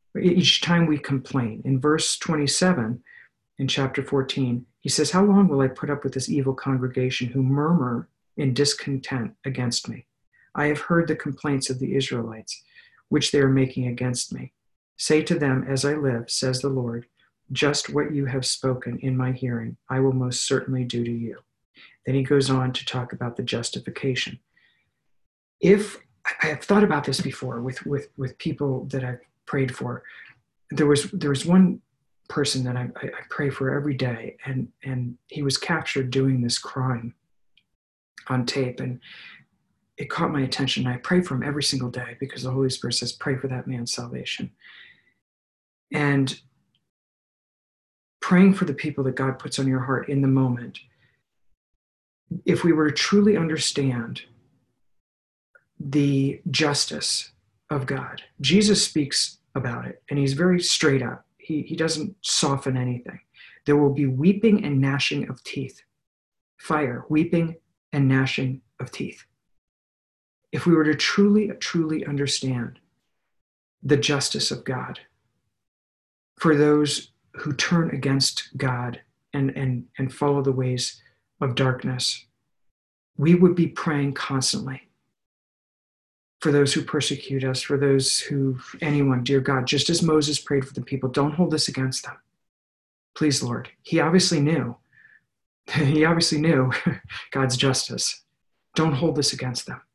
In verse 27, in chapter 14, he says, how long will I put up with this evil congregation who murmur in discontent against me? I have heard the complaints of the Israelites, which they are making against me. Say to them, as I live, says the Lord, just what you have spoken in my hearing, I will most certainly do to you. Then he goes on to talk about the justification. If I have thought about this before with people that I've prayed for, there was one person that I pray for every day, and he was captured doing this crime on tape, and it caught my attention. I pray for him every single day because the Holy Spirit says, pray for that man's salvation. And praying for the people that God puts on your heart in the moment, if we were to truly understand the justice of God, Jesus speaks about it, and he's very straight up. He doesn't soften anything. There will be weeping and gnashing of teeth. Fire, weeping and gnashing of teeth. If we were to truly understand the justice of God for those who turn against God and follow the ways of darkness, we would be praying constantly for those who persecute us, for those who, anyone, dear God, just as Moses prayed for the people, don't hold this against them. Please, Lord. He obviously knew. He obviously knew God's justice. Don't hold this against them.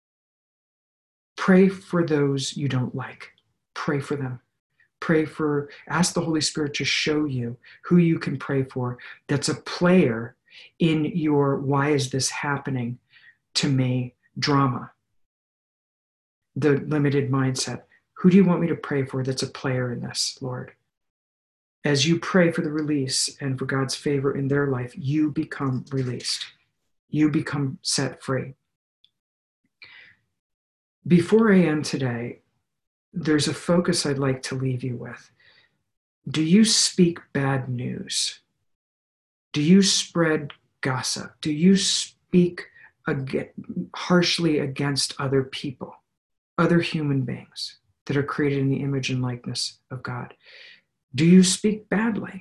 Pray for those you don't like. Pray for them. Ask the Holy Spirit to show you who you can pray for that's a player in your why is this happening to me drama. The limited mindset. Who do you want me to pray for that's a player in this, Lord? As you pray for the release and for God's favor in their life, you become released. You become set free. Before I end today, there's a focus I'd like to leave you with. Do you speak bad news? Do you spread gossip? Do you speak harshly against other people, other human beings that are created in the image and likeness of God? Do you speak badly?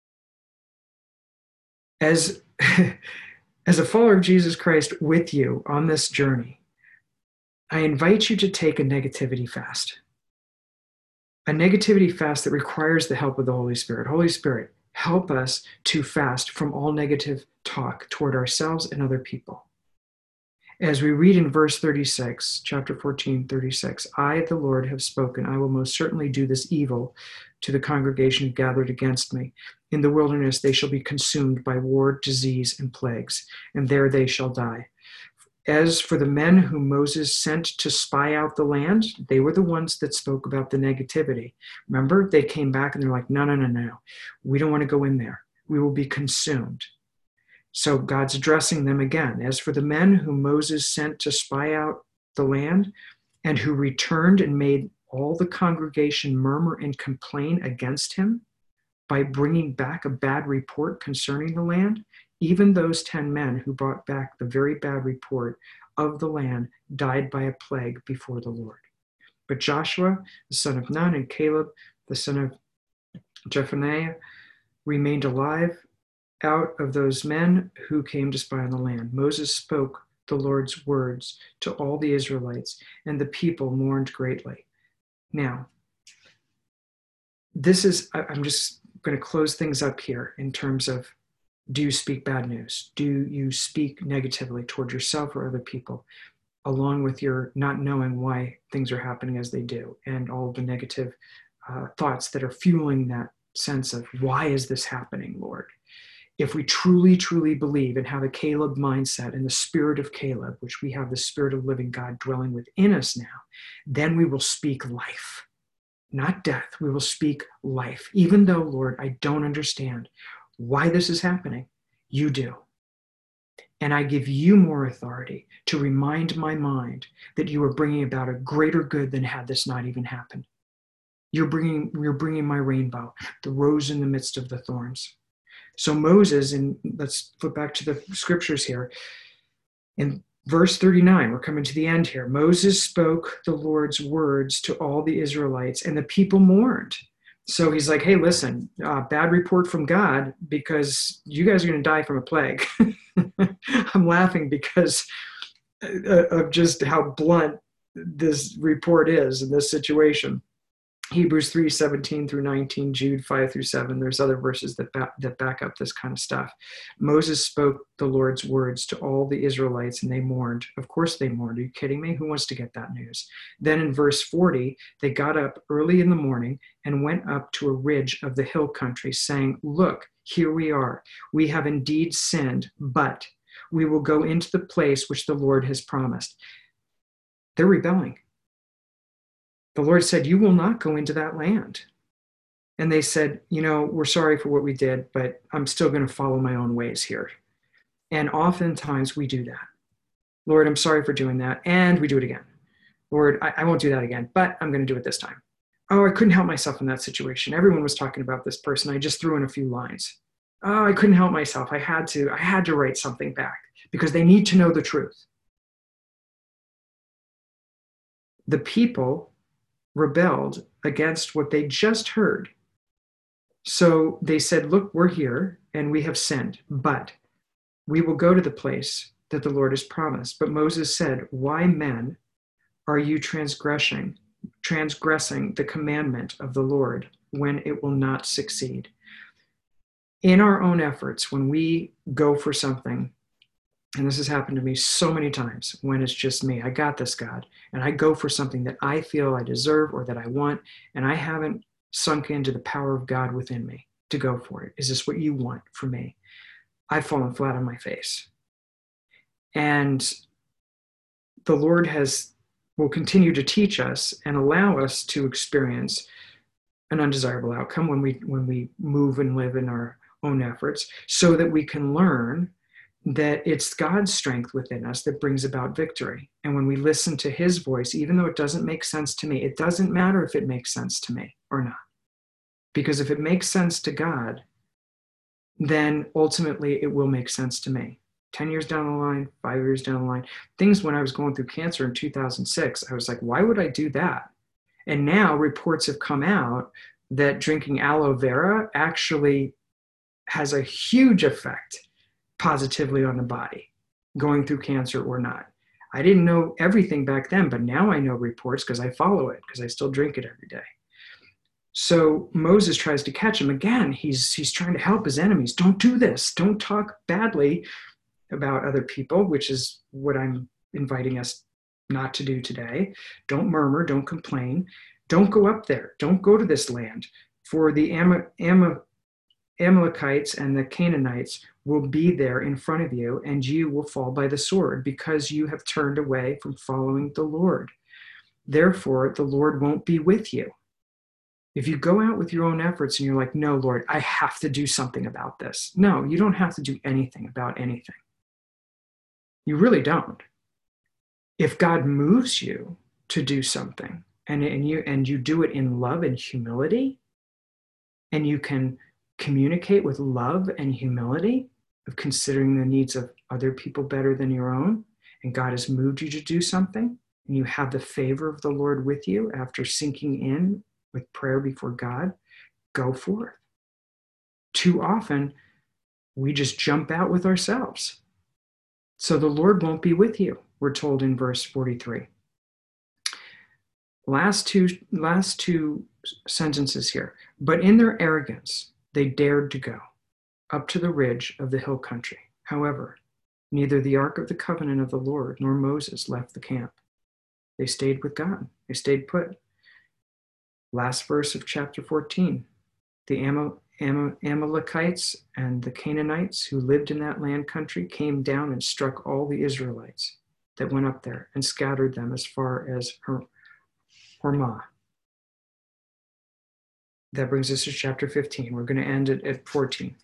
As a follower of Jesus Christ with you on this journey, I invite you to take a negativity fast. A negativity fast that requires the help of the Holy Spirit. Holy Spirit, help us to fast from all negative talk toward ourselves and other people. As we read in verse 36, chapter 14, 36, I, the Lord, have spoken. I will most certainly do this evil to the congregation gathered against me. In the wilderness they shall be consumed by war, disease, and plagues, and there they shall die. As for the men whom Moses sent to spy out the land, they were the ones that spoke about the negativity. Remember, they came back and they're like, no. We don't want to go in there. We will be consumed. So God's addressing them again. As for the men whom Moses sent to spy out the land and who returned and made all the congregation murmur and complain against him by bringing back a bad report concerning the land, even those 10 men who brought back the very bad report of the land died by a plague before the Lord. But Joshua, the son of Nun, and Caleb, the son of Jephunneh, remained alive out of those men who came to spy on the land. Moses spoke the Lord's words to all the Israelites, and the people mourned greatly. Now, I'm just going to close things up here in terms of, do you speak bad news? Do you speak negatively toward yourself or other people, along with your not knowing why things are happening as they do, and all the negative thoughts that are fueling that sense of, why is this happening, Lord? If we truly, truly believe and have a Caleb mindset and the spirit of Caleb, which we have the spirit of living God dwelling within us now, then we will speak life, not death. We will speak life. Even though, Lord, I don't understand why this is happening, you do. And I give you more authority to remind my mind that you are bringing about a greater good than had this not even happened. You're bringing my rainbow, the rose in the midst of the thorns. So Moses, and let's flip back to the scriptures here. In verse 39, we're coming to the end here. Moses spoke the Lord's words to all the Israelites, and the people mourned. So he's like, hey, listen, bad report from God, because you guys are going to die from a plague. I'm laughing because of just how blunt this report is in this situation. Hebrews 3:17 through 19, Jude 5 through 7. There's other verses that back up this kind of stuff. Moses spoke the Lord's words to all the Israelites, and they mourned. Of course they mourned. Are you kidding me? Who wants to get that news? Then in verse 40, they got up early in the morning and went up to a ridge of the hill country, saying, look, here we are. We have indeed sinned, but we will go into the place which the Lord has promised. They're rebelling. The Lord said, you will not go into that land. And they said, we're sorry for what we did, but I'm still going to follow my own ways here. And oftentimes we do that. Lord, I'm sorry for doing that. And we do it again. Lord, I won't do that again, but I'm going to do it this time. Oh, I couldn't help myself in that situation. Everyone was talking about this person. I just threw in a few lines. Oh, I couldn't help myself. I had to write something back because they need to know the truth. The people rebelled against what they just heard. So they said, look, we're here and we have sinned, but we will go to the place that the Lord has promised. But Moses said, why men are you transgressing the commandment of the Lord when it will not succeed? In our own efforts, when we go for something, and this has happened to me so many times when it's just me, I got this, God, and I go for something that I feel I deserve or that I want, and I haven't sunk into the power of God within me to go for it. Is this what you want for me? I've fallen flat on my face. And the Lord will continue to teach us and allow us to experience an undesirable outcome when we move and live in our own efforts, so that we can learn that it's God's strength within us that brings about victory. And when we listen to his voice, even though it doesn't make sense to me, it doesn't matter if it makes sense to me or not. Because if it makes sense to God, then ultimately it will make sense to me. 10 years down the line, 5 years down the line, things when I was going through cancer in 2006, I was like, why would I do that? And now reports have come out that drinking aloe vera actually has a huge effect positively on the body, going through cancer or not. I didn't know everything back then, but now I know reports because I follow it, because I still drink it every day. So Moses tries to catch him again. He's trying to help his enemies. Don't do this. Don't talk badly about other people, which is what I'm inviting us not to do today. Don't murmur. Don't complain. Don't go up there. Don't go to this land. For the Amalekites and the Canaanites will be there in front of you, and you will fall by the sword because you have turned away from following the Lord. Therefore, the Lord won't be with you. If you go out with your own efforts and you're like, no, Lord, I have to do something about this. No, you don't have to do anything about anything. You really don't. If God moves you to do something and you do it in love and humility, and you can communicate with love and humility of considering the needs of other people better than your own, and God has moved you to do something, and you have the favor of the Lord with you after sinking in with prayer before God, go forth. Too often, we just jump out with ourselves. So the Lord won't be with you, we're told in verse 43. Last two sentences here. But in their arrogance, they dared to go up to the ridge of the hill country. However, neither the ark of the covenant of the Lord nor Moses left the camp. They stayed with God. They stayed put. Last verse of chapter 14. The Amalekites and the Canaanites who lived in that land country came down and struck all the Israelites that went up there and scattered them as far as Hormah. That brings us to chapter 15. We're going to end it at 14.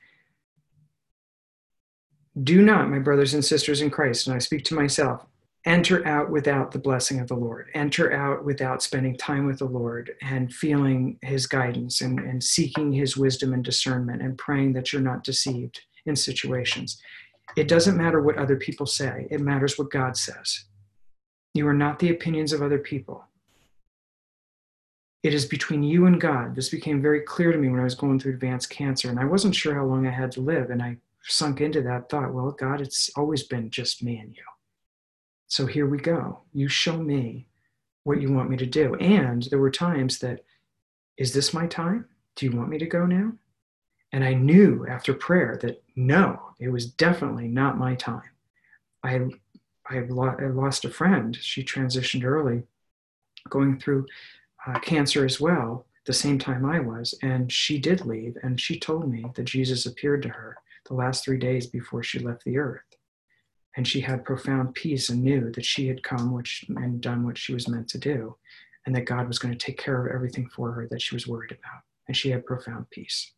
Do not, my brothers and sisters in Christ, and I speak to myself, enter out without the blessing of the Lord. Enter out without spending time with the Lord and feeling his guidance and seeking his wisdom and discernment and praying that you're not deceived in situations. It doesn't matter what other people say. It matters what God says. You are not the opinions of other people. It is between you and God. This became very clear to me when I was going through advanced cancer, and I wasn't sure how long I had to live. And I sunk into that thought, well, God, it's always been just me and you. So here we go. You show me what you want me to do. And there were times that, is this my time? Do you want me to go now? And I knew after prayer that no, it was definitely not my time. I lost a friend. She transitioned early, going through cancer as well, the same time I was. And she did leave. And she told me that Jesus appeared to her the last 3 days before she left the earth. And she had profound peace and knew that she had come and done what she was meant to do, and that God was going to take care of everything for her that she was worried about. And she had profound peace.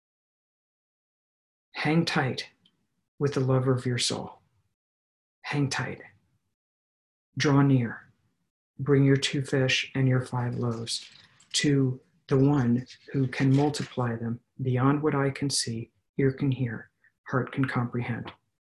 Hang tight with the lover of your soul. Hang tight. Draw near. Bring your 2 fish and your 5 loaves to the one who can multiply them beyond what eye can see, ear can hear, heart can comprehend.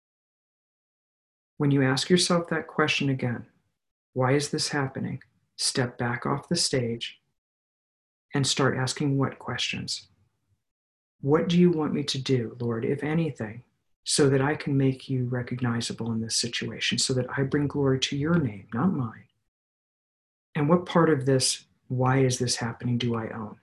When you ask yourself that question again, why is this happening? Step back off the stage and start asking what questions? What do you want me to do, Lord, if anything, so that I can make you recognizable in this situation, so that I bring glory to your name, not mine? And what part of this, why is this happening, do I own?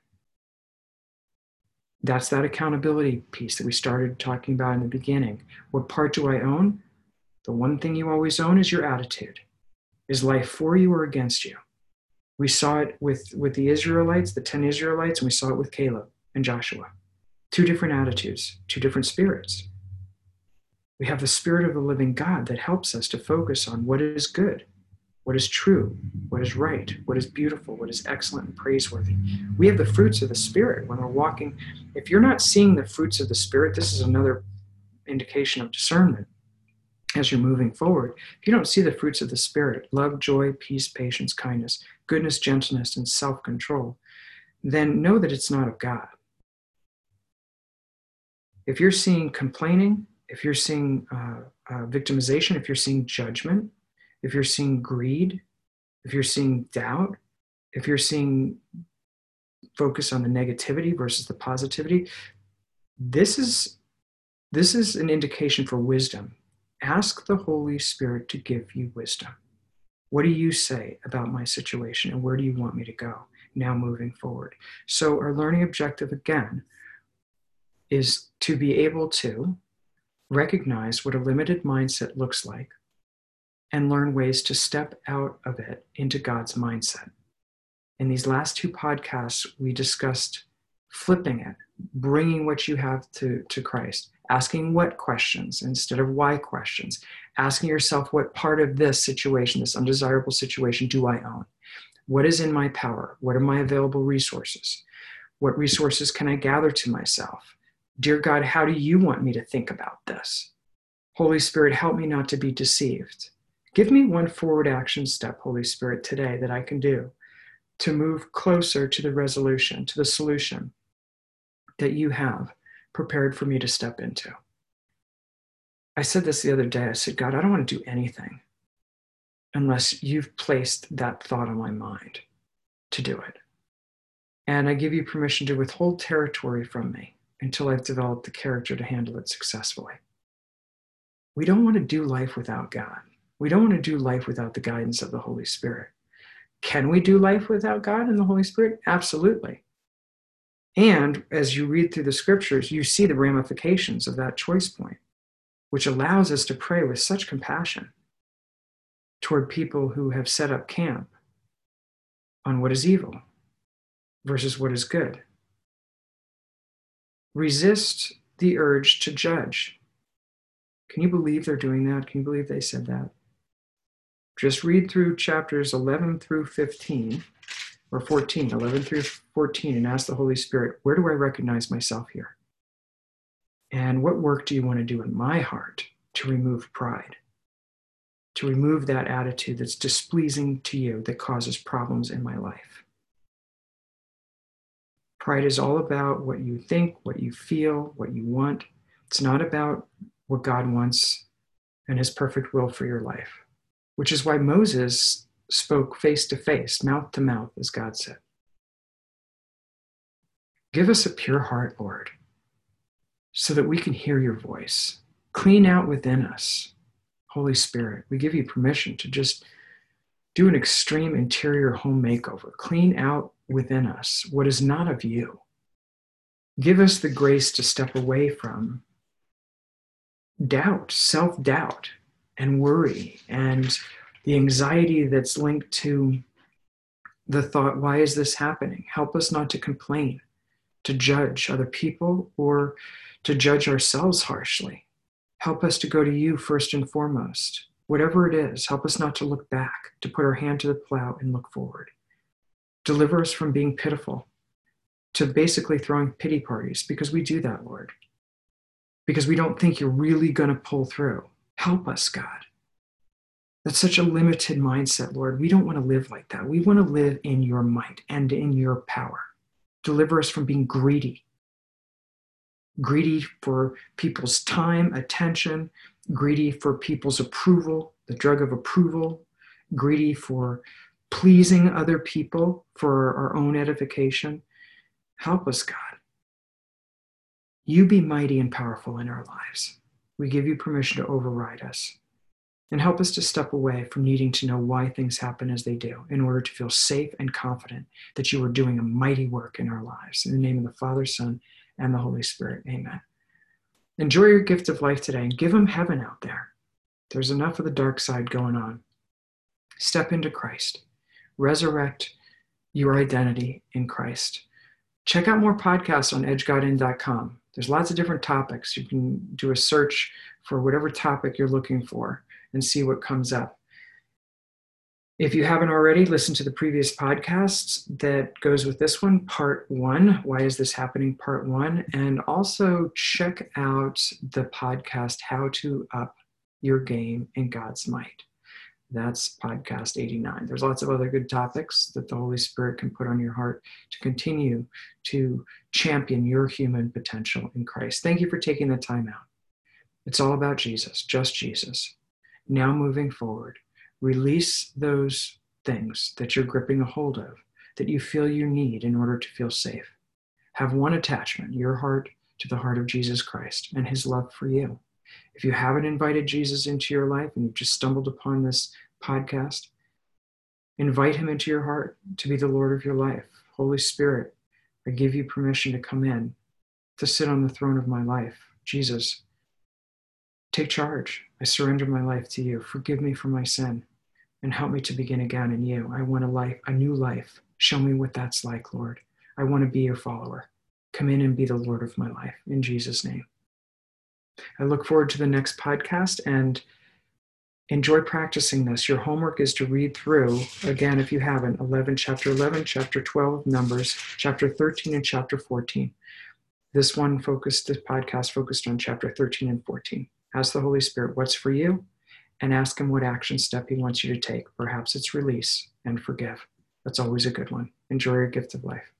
That's that accountability piece that we started talking about in the beginning. What part do I own? The one thing you always own is your attitude. Is life for you or against you? We saw it with the Israelites, the 10 Israelites, and we saw it with Caleb and Joshua. Two different attitudes, two different spirits. We have the Spirit of the living God that helps us to focus on what is good, what is true, what is right, what is beautiful, what is excellent and praiseworthy. We have the fruits of the Spirit when we're walking. If you're not seeing the fruits of the Spirit, this is another indication of discernment as you're moving forward. If you don't see the fruits of the Spirit, love, joy, peace, patience, kindness, goodness, gentleness, and self-control, then know that it's not of God. If you're seeing complaining, if you're seeing victimization, if you're seeing judgment, if you're seeing greed, if you're seeing doubt, if you're seeing focus on the negativity versus the positivity, this is an indication for wisdom. Ask the Holy Spirit to give you wisdom. What do you say about my situation, and where do you want me to go now moving forward? So our learning objective, again, is to be able to recognize what a limited mindset looks like and learn ways to step out of it into God's mindset. In these last two podcasts, we discussed flipping it, bringing what you have to Christ, asking what questions instead of why questions, asking yourself what part of this situation, this undesirable situation, do I own? What is in my power? What are my available resources? What resources can I gather to myself? Dear God, how do you want me to think about this? Holy Spirit, help me not to be deceived. Give me one forward action step, Holy Spirit, today that I can do to move closer to the resolution, to the solution that you have prepared for me to step into. I said this the other day. I said, God, I don't want to do anything unless you've placed that thought on my mind to do it. And I give you permission to withhold territory from me until I've developed the character to handle it successfully. We don't want to do life without God. We don't want to do life without the guidance of the Holy Spirit. Can we do life without God and the Holy Spirit? Absolutely. And as you read through the scriptures, you see the ramifications of that choice point, which allows us to pray with such compassion toward people who have set up camp on what is evil versus what is good. Resist the urge to judge. Can you believe they're doing that? Can you believe they said that? Just read through chapters 11 through 15, or 14, 11 through 14, and ask the Holy Spirit, where do I recognize myself here? And what work do you want to do in my heart to remove pride, to remove that attitude that's displeasing to you, that causes problems in my life? Pride is all about what you think, what you feel, what you want. It's not about what God wants and his perfect will for your life, which is why Moses spoke face to face, mouth to mouth, as God said. Give us a pure heart, Lord, so that we can hear your voice. Clean out within us, Holy Spirit. We give you permission to just do an extreme interior home makeover. Clean out within us what is not of you. Give us the grace to step away from doubt, self-doubt, and worry, and the anxiety that's linked to the thought, why is this happening? Help us not to complain, to judge other people, or to judge ourselves harshly. Help us to go to you first and foremost. Whatever it is, help us not to look back, to put our hand to the plow and look forward. Deliver us from being pitiful, to basically throwing pity parties, because we do that, Lord. Because we don't think you're really going to pull through. Help us, God. That's such a limited mindset, Lord. We don't want to live like that. We want to live in your might and in your power. Deliver us from being greedy. Greedy for people's time, attention, greedy for people's approval, the drug of approval, greedy for pleasing other people for our own edification. Help us, God. You be mighty and powerful in our lives. We give you permission to override us and help us to step away from needing to know why things happen as they do in order to feel safe and confident that you are doing a mighty work in our lives. In the name of the Father, Son, and the Holy Spirit, amen. Enjoy your gift of life today and give them heaven out there. There's enough of the dark side going on. Step into Christ. Resurrect your identity in Christ. Check out more podcasts on edgegodin.com. There's lots of different topics. You can do a search for whatever topic you're looking for and see what comes up. If you haven't already, listen to the previous podcasts that goes with this one, part 1, Why Is This Happening, part 1, and also check out the podcast, How to Up Your Game in God's Might. That's podcast 89. There's lots of other good topics that the Holy Spirit can put on your heart to continue to champion your human potential in Christ. Thank you for taking the time out. It's all about Jesus, just Jesus. Now moving forward, release those things that you're gripping a hold of, that you feel you need in order to feel safe. Have one attachment, your heart to the heart of Jesus Christ and his love for you. If you haven't invited Jesus into your life and you've just stumbled upon this podcast, invite him into your heart to be the Lord of your life. Holy Spirit, I give you permission to come in, to sit on the throne of my life. Jesus, take charge. I surrender my life to you. Forgive me for my sin and help me to begin again in you. I want a new life. Show me what that's like, Lord. I want to be your follower. Come in and be the Lord of my life. In Jesus' name. I look forward to the next podcast and enjoy practicing this. Your homework is to read through, again, if you haven't, chapter 11, chapter 12, Numbers, chapter 13, and chapter 14. This podcast focused on chapter 13 and 14. Ask the Holy Spirit what's for you and ask him what action step he wants you to take. Perhaps it's release and forgive. That's always a good one. Enjoy your gift of life.